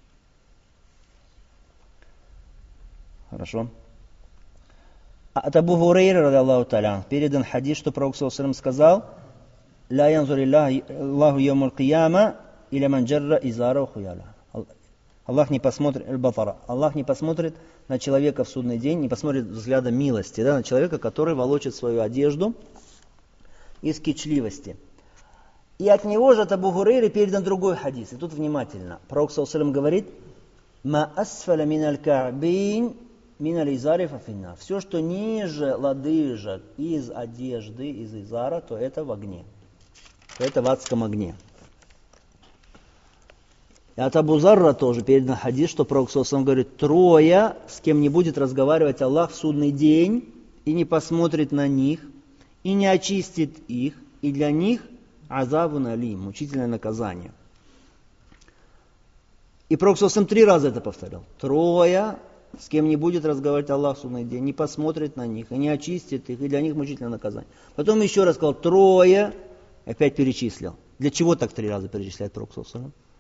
Хорошо. От Абу Хурейры, рада Аллаху та'аля, передан хадис, что Пророк саллаллаху алейхи ва саллям сказал: «Ла янзур Аллаху яумаль кияма иля ман джарра изара хуяля». Аллах не посмотрит, Аллах не посмотрит на человека в судный день, не посмотрит взглядом милости, да, на человека, который волочит свою одежду из кичливости. И от него же, от Абу Хурейры, передан другой хадис. И тут внимательно. Пророк саллаллаху алейхи ва саллям говорит: «Ма асфаля миналь ка'бин миналь изари фафинна». Все, что ниже лодыжек из одежды, из изара, то это в огне. То это в адском огне. И от Абу Зарра тоже передан хадис, что Пророк саллаллаху алейхи ва саллям говорит: трое, с кем не будет разговаривать Аллах в судный день, и не посмотрит на них, и не очистит их, и для них азабун алим, мучительное наказание. И Пророк саллаллаху алейхи ва саллям три раза это повторял. Трое, с кем не будет разговаривать Аллах в судный день, не посмотрит на них, и не очистит их, и для них мучительное наказание. Потом еще раз сказал: трое, опять перечислил. Для чего так три раза перечисляет Пророк саллаллаху алейхи ва саллям?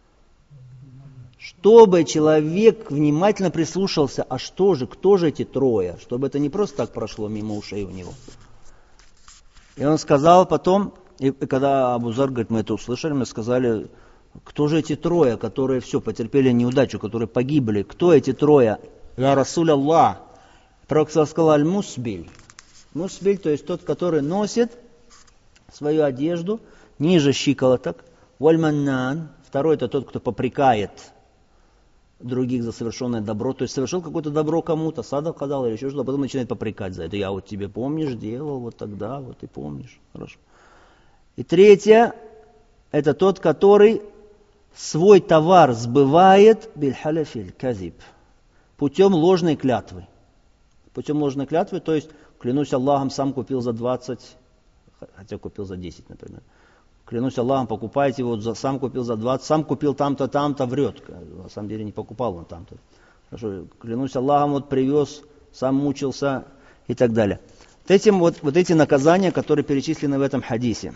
Чтобы человек внимательно прислушался, а что же, кто же эти трое? Чтобы это не просто так прошло мимо ушей у него. И он сказал потом, и когда Абу Зар говорит, мы это услышали, мы сказали: кто же эти трое, которые все, потерпели неудачу, которые погибли? Кто эти трое? Я Расуль Аллах. Пророк сказал: аль-мусбиль. Мусбиль, то есть тот, который носит свою одежду ниже щиколоток. Валь-маннан. Второй — это тот, кто попрекает других за совершенное добро. То есть совершил какое-то добро кому-то, садака дал или еще что-то, а потом начинает попрекать за это. Я вот тебе, помнишь, делал вот тогда, вот ты помнишь. Хорошо. И третье — это тот, который свой товар сбывает биль-халяфиль казиб, путем ложной клятвы. Путем ложной клятвы, то есть, клянусь Аллахом, сам купил за двадцать, хотя купил за десять, например. Клянусь Аллахом, покупайте его, сам купил за двадцать, сам купил там-то, там-то, врет. На самом деле не покупал он там-то. Хорошо. Клянусь Аллахом, вот привез, сам мучился и так далее. Вот, этим, вот, вот эти наказания, которые перечислены в этом хадисе.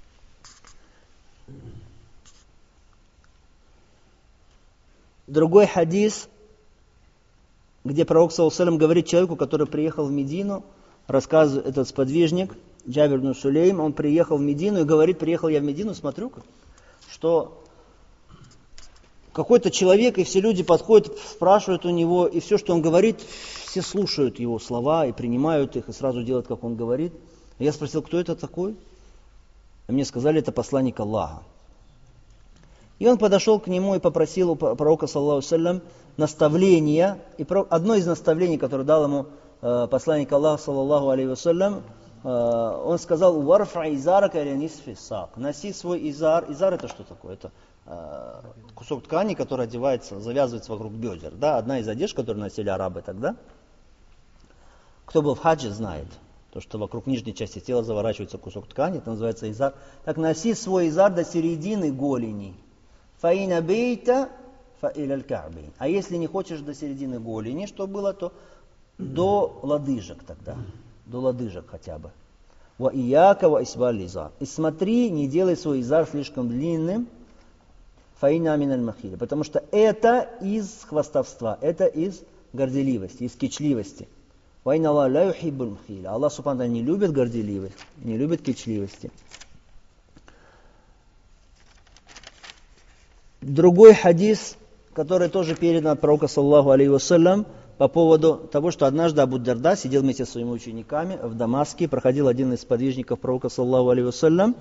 Другой хадис, где пророк саллаллаху алейхи ва саллям говорит человеку, который приехал в Медину, рассказывает этот сподвижник, Джабир ибн Сулейм, он приехал в Медину и говорит: приехал я в Медину, смотрю, что какой-то человек, и все люди подходят, спрашивают у него, и все, что он говорит, все слушают его слова и принимают их, и сразу делают, как он говорит. И я спросил: кто это такой? И мне сказали: это посланник Аллаха. И он подошел к нему и попросил у пророка, саллаллаху алейхи ва саллям, наставления. И одно из наставлений, которое дал ему э, посланник Аллаха, саллаллаху алейхи ва саллям, э, он сказал: «Варфа изарака или нисфи сак». Носи свой изар. Изар — это что такое? Это э, кусок ткани, который одевается, завязывается вокруг бедер. Да? Одна из одежд, которую носили арабы тогда. Кто был в хаджи, знает. То, что вокруг нижней части тела заворачивается кусок ткани, это называется изар. Так носи свой изар до середины голени. Фаина бейта фаиляль ка'бин. А если не хочешь до середины голени, что было, то до лодыжек тогда. До лодыжек хотя бы. Ва ияка ва исбаль изар. И смотри, не делай свой изар слишком длинным. Фаина миналь махили. Потому что это из хвастовства, это из горделивости, из кичливости. Вайна Аллах ла юхиббуль махили. Аллах субхану не любит горделивость, не любит кичливости. Другой хадис, который тоже передан от пророка, саллаллаху алейхи ва саллям, по поводу того, что однажды Абу Дарда сидел вместе со своими учениками в Дамаске, проходил один из подвижников пророка, саллаллаху алейхи ва саллям,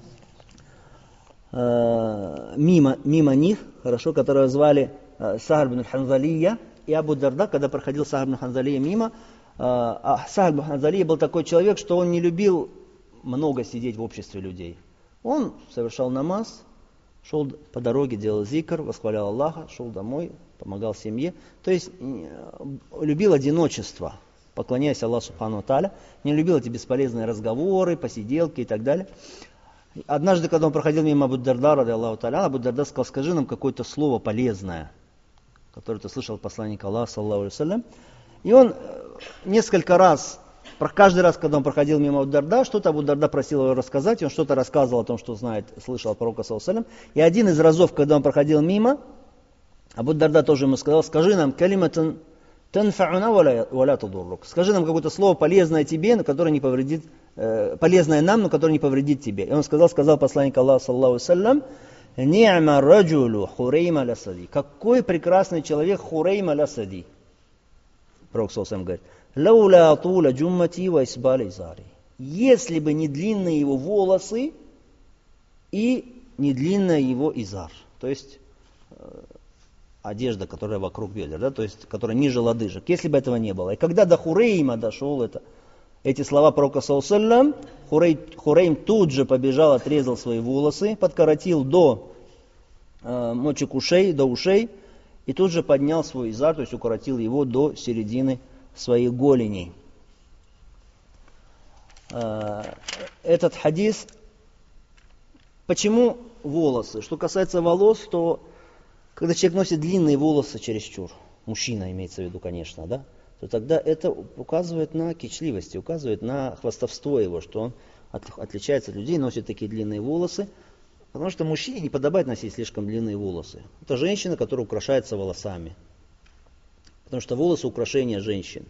э, мимо, мимо них, хорошо, которого звали э, Сахр ибн Ханзалия, и Абу Дарда, когда проходил Сахр ибн Ханзалия мимо, А Сахаль ибн Ханзалия был такой человек, что он не любил много сидеть в обществе людей. Он совершал намаз, шел по дороге, делал зикр, восхвалял Аллаха, шел домой, помогал семье. То есть любил одиночество, поклоняясь Аллаху Субхану ва Тааля, не любил эти бесполезные разговоры, посиделки и так далее. Однажды, когда он проходил мимо Абу Дарда, ради Аллаху Тааля, Абу Дарда сказал: скажи нам какое-то слово полезное, которое ты слышал от посланника Аллаха, саллаллаху алейхи ва саллям. И он несколько раз, каждый раз, когда он проходил мимо Абу Дарда, что-то Абу Дарда просил его рассказать, и он что-то рассказывал о том, что знает, слышал от пророка, саллаллаху алейхи ва саллям. И один из разов, когда он проходил мимо, Абу Дарда тоже ему сказал: скажи нам калиматан танфауна валя тадуррук. Скажи нам какое-то слово полезное тебе, но которое не повредит, э, полезное нам, но которое не повредит тебе. И он сказал, сказал посланник Аллаха, саллаллаху алейхи ва саллям: ни'ма раджулу Хурейм аль-Асади. Какой прекрасный человек Хурейм аль-Асади. Пророк саллаллаху алейхи ва саллям говорит: лауля тула джуммати ва исбали изари. Если бы не длинные его волосы и не длинная его изар. То есть одежда, которая вокруг бедер, да, то есть которая ниже лодыжек. Если бы этого не было. И когда до Хурейма дошел это, эти слова пророка, саллаллаху алейхи ва саллям, Хурей, Хурейм тут же побежал, отрезал свои волосы, подкоротил до э, мочек ушей, до ушей, и тут же поднял свой изар, то есть укоротил его до середины своих голеней. Э, этот хадис, почему волосы? Что касается волос, то когда человек носит длинные волосы чересчур, мужчина имеется в виду, конечно, да, то тогда это указывает на кичливость, указывает на хвастовство его, что он от, отличается от людей, носит такие длинные волосы, потому что мужчине не подобает носить слишком длинные волосы. Это женщина, которая украшается волосами, потому что волосы — украшение женщин.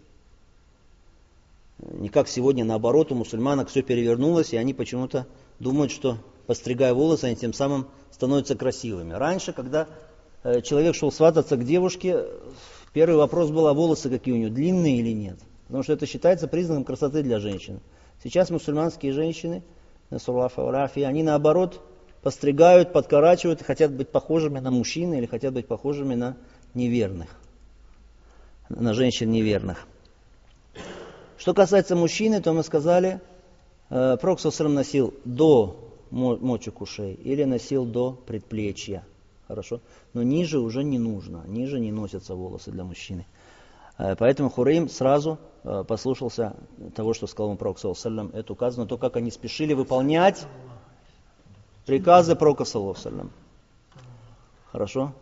Не как сегодня, наоборот, у мусульманок все перевернулось, и они почему-то думают, что, постригая волосы, они тем самым становятся красивыми. Раньше, когда человек шел свататься к девушке, первый вопрос был: а волосы какие у нее, длинные или нет? Потому что это считается признаком красоты для женщин. Сейчас мусульманские женщины, они наоборот постригают, подкорачивают и хотят быть похожими на мужчин или хотят быть похожими на неверных, на женщин неверных. Что касается мужчины, то мы сказали, э, пророк саллаллаху алейхи ва саллям носил до мочек ушей или носил до предплечья. Хорошо. Но ниже уже не нужно, ниже не носятся волосы для мужчины. Поэтому Хурейм сразу послушался того, что сказал ему пророк, саллаллаху алейхи ва саллям. Это указано то, как они спешили выполнять приказы пророка, саллаллаху алейхи ва саллям. Хорошо.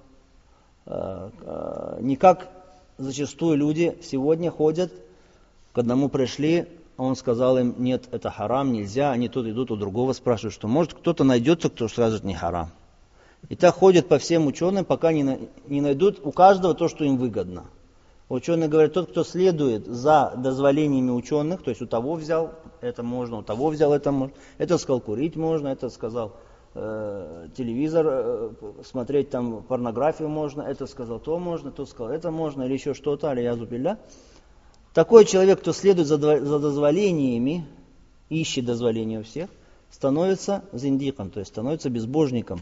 Не как зачастую люди сегодня ходят, к одному пришли, он сказал им: нет, это харам, нельзя. Они тут идут у другого, спрашивают, что может кто-то найдется, кто скажет не харам. И так ходят по всем ученым, пока не, на, не найдут у каждого то, что им выгодно. Ученые говорят, тот, кто следует за дозволениями ученых, то есть у того взял, это можно, у того взял, это можно, это сказал, курить можно, это сказал, э, телевизор э, смотреть, там порнографию можно, это сказал, то можно, то сказал, это можно, или еще что-то, аль-язу билля. Такой человек, кто следует за, за дозволениями, ищет дозволения у всех, становится зиндиком, то есть становится безбожником.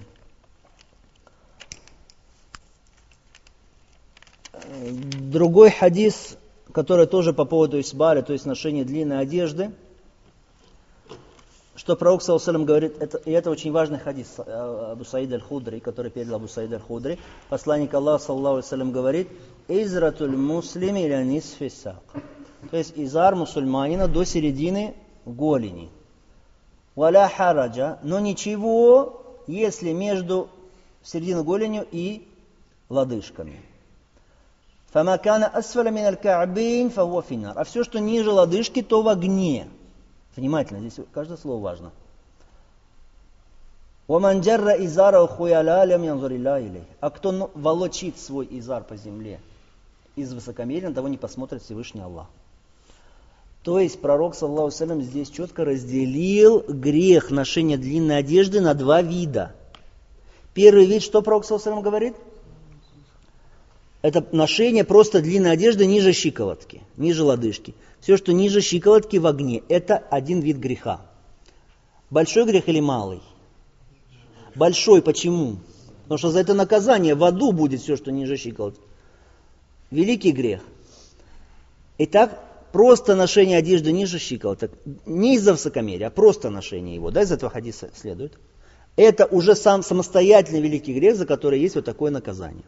Другой хадис, который тоже по поводу исбаля, то есть ношения длинной одежды, что пророк, саллаллаху алейхи ва саллям, говорит, это, и это очень важный хадис Абу Саид аль-Худри, который передал Абу Саид аль-Худри. Посланник Аллаха, саллаллаху алейхи ва саллям, говорит: изратуль муслими ля нисфи сак. То есть изар мусульманина до середины голени. Валя хараджа, но ничего, если между серединой голенью и лодыжками. Фамакана асфаля мин аль-ка'бин фахуа финнар. А все, что ниже лодыжки, то в огне. Внимательно, здесь каждое слово важно. وَمَنْ جَرَّ إِزَارَهُ خُيَلَا لَمْ يَنْظُرِ اللَّهُ إِلَيْهِ. А кто волочит свой изар по земле из высокомерия, того не посмотрит Всевышний Аллах. То есть пророк, саллаллаху алейхи ва саллям, здесь четко разделил грех ношения длинной одежды на два вида. Первый вид, что пророк, саллаллаху алейхи ва саллям, говорит? Это ношение просто длинной одежды ниже щиколотки, ниже лодыжки. Все, что ниже щиколотки, в огне. Это один вид греха. Большой грех или малый? Большой. Почему? Потому что за это наказание в аду будет все, что ниже щиколотки. Великий грех. Итак, просто ношение одежды ниже щиколоток, не из-за высокомерия, а просто ношение его, да, из этого хадиса следует, это уже сам самостоятельный великий грех, за который есть вот такое наказание.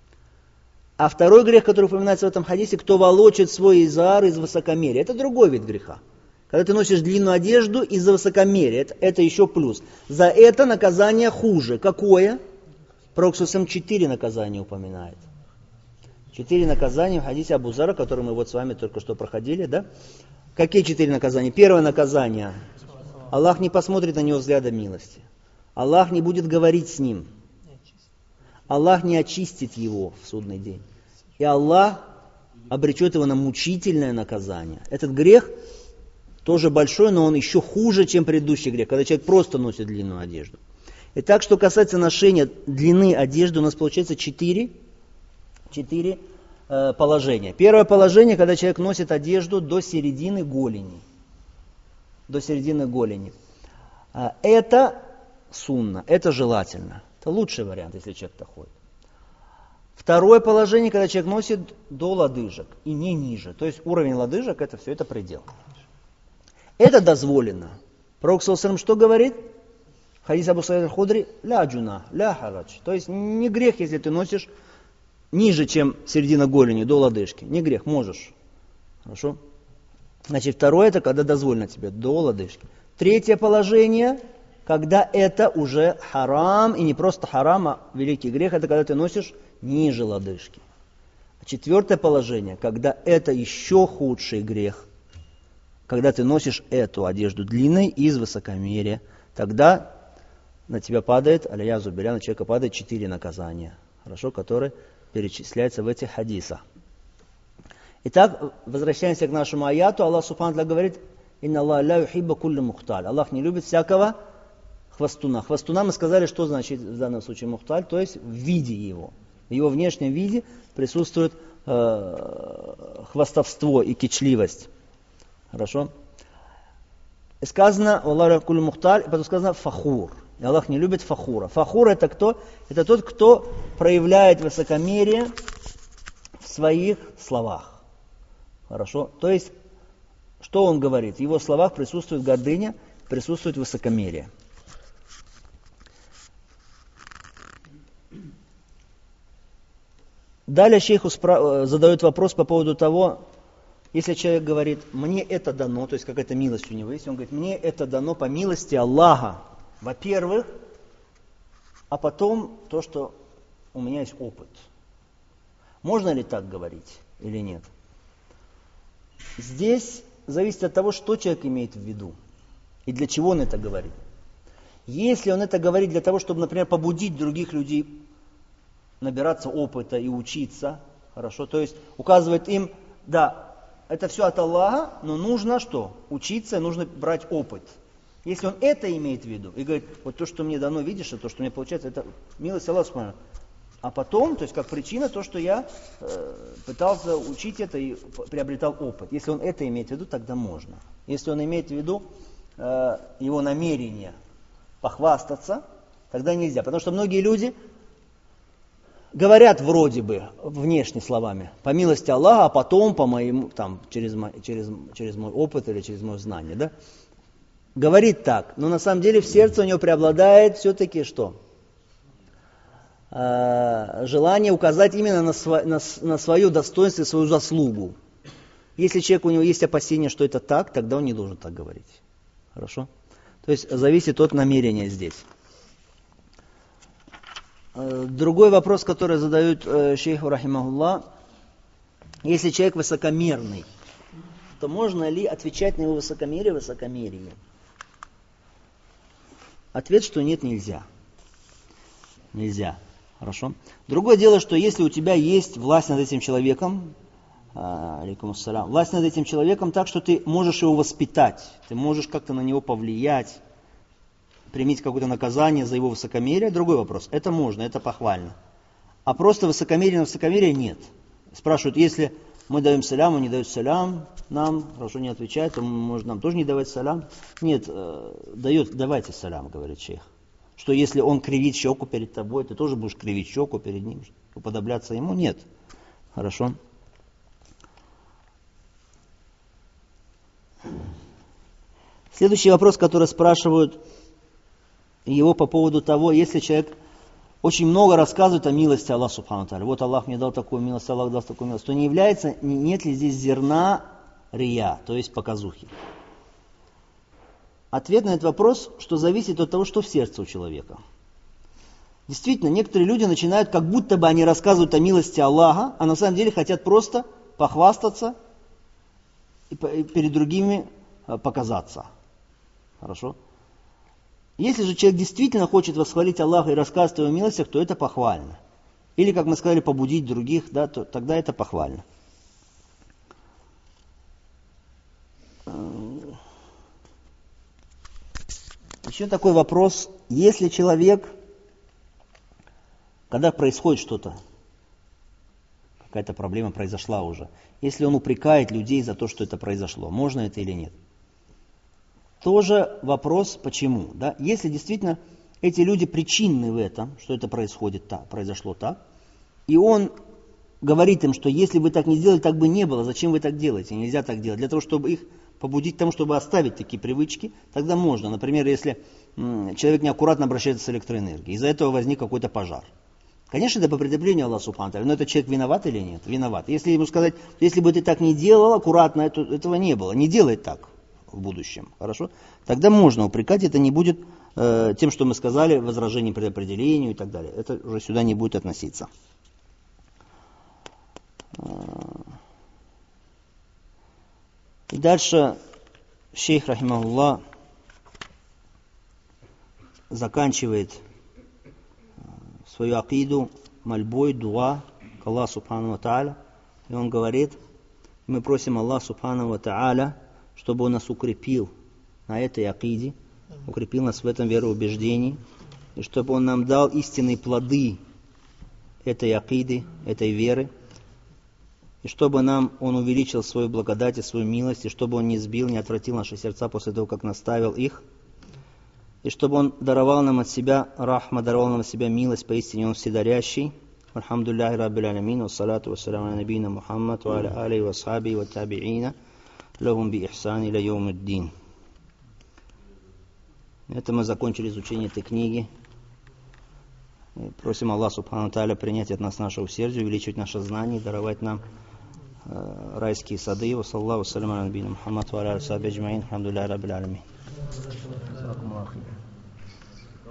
А второй грех, который упоминается в этом хадисе, кто волочит свой изар из высокомерия, это другой вид греха. Когда ты носишь длинную одежду из-за высокомерия, это, это еще плюс. За это наказание хуже. Какое? Пророк четыре наказания упоминает. Четыре наказания в хадисе Абу Зара, который мы вот с вами только что проходили, да? Какие четыре наказания? Первое наказание. Аллах не посмотрит на него взгляда милости. Аллах не будет говорить с ним. Аллах не очистит его в судный день. И Аллах обречет его на мучительное наказание. Этот грех тоже большой, но он еще хуже, чем предыдущий грех, когда человек просто носит длинную одежду. Итак, что касается ношения длины одежды, у нас получается четыре, четыре э, положения. Первое положение, когда человек носит одежду до середины голени. До середины голени. Э, это сунна, это желательно. Это лучший вариант, если человек так ходит. Второе положение, когда человек носит до лодыжек и не ниже. То есть уровень лодыжек, это все, это предел. Это дозволено. Пророк ﷺ что говорит? Хадис Абу Саид аль-Худри, ля джуна, ля харадж. То есть не грех, если ты носишь ниже, чем середина голени, до лодыжки. Не грех, можешь. Хорошо? Значит, второе, это когда дозволено тебе, до лодыжки. Третье положение, когда это уже харам, и не просто харам, а великий грех, это когда ты носишь ниже лодыжки. Четвертое положение, когда это еще худший грех, когда ты носишь эту одежду длинной из высокомерия, тогда на тебя падает, аля зубиря, на человека падает четыре наказания, хорошо, которые перечисляются в этих хадисах. Итак, возвращаемся к нашему аяту. Аллах субхану ва тааля говорит, инна Аллах ля юхибба кулля мухталь. Аллах не любит всякого хвостуна. Хвостуна мы сказали, что значит в данном случае мухталь, то есть в виде его. В его внешнем виде присутствует э, хвастовство и кичливость. Хорошо? И сказано, Аллах кулю мухталь, и потом сказано фахур. И Аллах не любит фахура. Фахур это кто? Это тот, кто проявляет высокомерие в своих словах. Хорошо? То есть, что он говорит? В его словах присутствует гордыня, присутствует высокомерие. Далее шейх спра- задает вопрос по поводу того, если человек говорит, мне это дано, то есть какая-то милость у него есть, он говорит, мне это дано по милости Аллаха, во-первых, а потом то, что у меня есть опыт. Можно ли так говорить или нет? Здесь зависит от того, что человек имеет в виду и для чего он это говорит. Если он это говорит для того, чтобы, например, побудить других людей набираться опыта и учиться, хорошо, то есть указывает им, да, это все от Аллаха, но нужно что? Учиться, нужно брать опыт. Если он это имеет в виду и говорит, вот то, что мне дано, видишь, то, что мне получается, это милость Аллаха. А потом, то есть как причина, то, что я э, пытался учить это и приобретал опыт. Если он это имеет в виду, тогда можно. Если он имеет в виду э, его намерение похвастаться, тогда нельзя. Потому что многие люди говорят вроде бы, внешне словами, по милости Аллаха, а потом по моему, там, через, через, через мой опыт или через мое знание. Да? Говорит так, но на самом деле в сердце у него преобладает все-таки что? Э, желание указать именно на, сво, на, на свое достоинство и свою заслугу. Если человек, у него есть опасение, что это так, тогда он не должен так говорить. Хорошо? То есть зависит от намерения здесь. Другой вопрос, который задают э, шейху рахимахуллах, если человек высокомерный, то можно ли отвечать на его высокомерие высокомерием? Ответ, что нет, нельзя. Нельзя. Хорошо. Другое дело, что если у тебя есть власть над этим человеком, э, алейкум ассалям, власть над этим человеком так, что ты можешь его воспитать, ты можешь как-то на него повлиять, применить какое-то наказание за его высокомерие, другой вопрос. Это можно, это похвально. А просто высокомерие на высокомерие нет. Спрашивают, если мы даем салям, он не дает салям нам, хорошо не отвечает, то может нам тоже не давать салям. Нет, э, дает, давайте салям, говорит шейх. Что если он кривит щеку перед тобой, ты тоже будешь кривить щеку перед ним, уподобляться ему? Нет. Хорошо. Следующий вопрос, который спрашивают его по поводу того, если человек очень много рассказывает о милости Аллаха Субхану Тааля. Вот Аллах мне дал такую милость, Аллах дал такую милость. То не является, нет ли здесь зерна рия, то есть показухи? Ответ на этот вопрос, что зависит от того, что в сердце у человека. Действительно, некоторые люди начинают, как будто бы они рассказывают о милости Аллаха, а на самом деле хотят просто похвастаться и перед другими показаться. Хорошо? Если же человек действительно хочет восхвалить Аллаха и рассказывать о его милостях, то это похвально. Или, как мы сказали, побудить других, да, то тогда это похвально. Еще такой вопрос. Если человек, когда происходит что-то, какая-то проблема произошла уже, если он упрекает людей за то, что это произошло, можно это или нет? Тоже вопрос, почему. Да? Если действительно эти люди причинны в этом, что это происходит так, произошло так, и он говорит им, что если вы так не сделали, так бы не было, зачем вы так делаете, нельзя так делать. Для того, чтобы их побудить к тому, чтобы оставить такие привычки, тогда можно. Например, если м, человек неаккуратно обращается с электроэнергией, из-за этого возник какой-то пожар. Конечно, это по предопределению Аллаха Субхану Тааля, но этот человек виноват или нет? Виноват. Если ему сказать, если бы ты так не делал, аккуратно, это, этого не было, не делай так в будущем, хорошо? Тогда можно упрекать, это не будет э, тем, что мы сказали, возражением предопределению и так далее. Это уже сюда не будет относиться. И дальше шейх, рахимахуллах, заканчивает свою акиду мольбой, дуа к Аллаху Субхану ва Тааля. И он говорит, мы просим Аллаха Субхану ва Тааля, чтобы Он нас укрепил на этой акиде, укрепил нас в этом вероубеждении, и чтобы Он нам дал истинные плоды этой акиды, этой веры, и чтобы нам Он увеличил свою благодать и свою милость, и чтобы Он не сбил, не отвратил наши сердца после того, как наставил их, и чтобы Он даровал нам от себя рахма, даровал нам от себя милость, поистине Он вседарящий. Алхамдулиллахи раббил алямин, вассалату вассаляму аля набийна Мухаммад, ва аля алейхи ва асхабихи ва табиина, лахум би ихсан иля йаумиддин. Это мы закончили изучение этой книги. Просим Аллаха Субхану Тааля принять от нас наше усердие, увеличивать наше знание, даровать нам э, райские сады. Ва саллаллаху вассаляму аля набийна Мухаммад, ва аля алейхи ва асхабихи аджмаин. Алхамдулиллахи раббил алямин.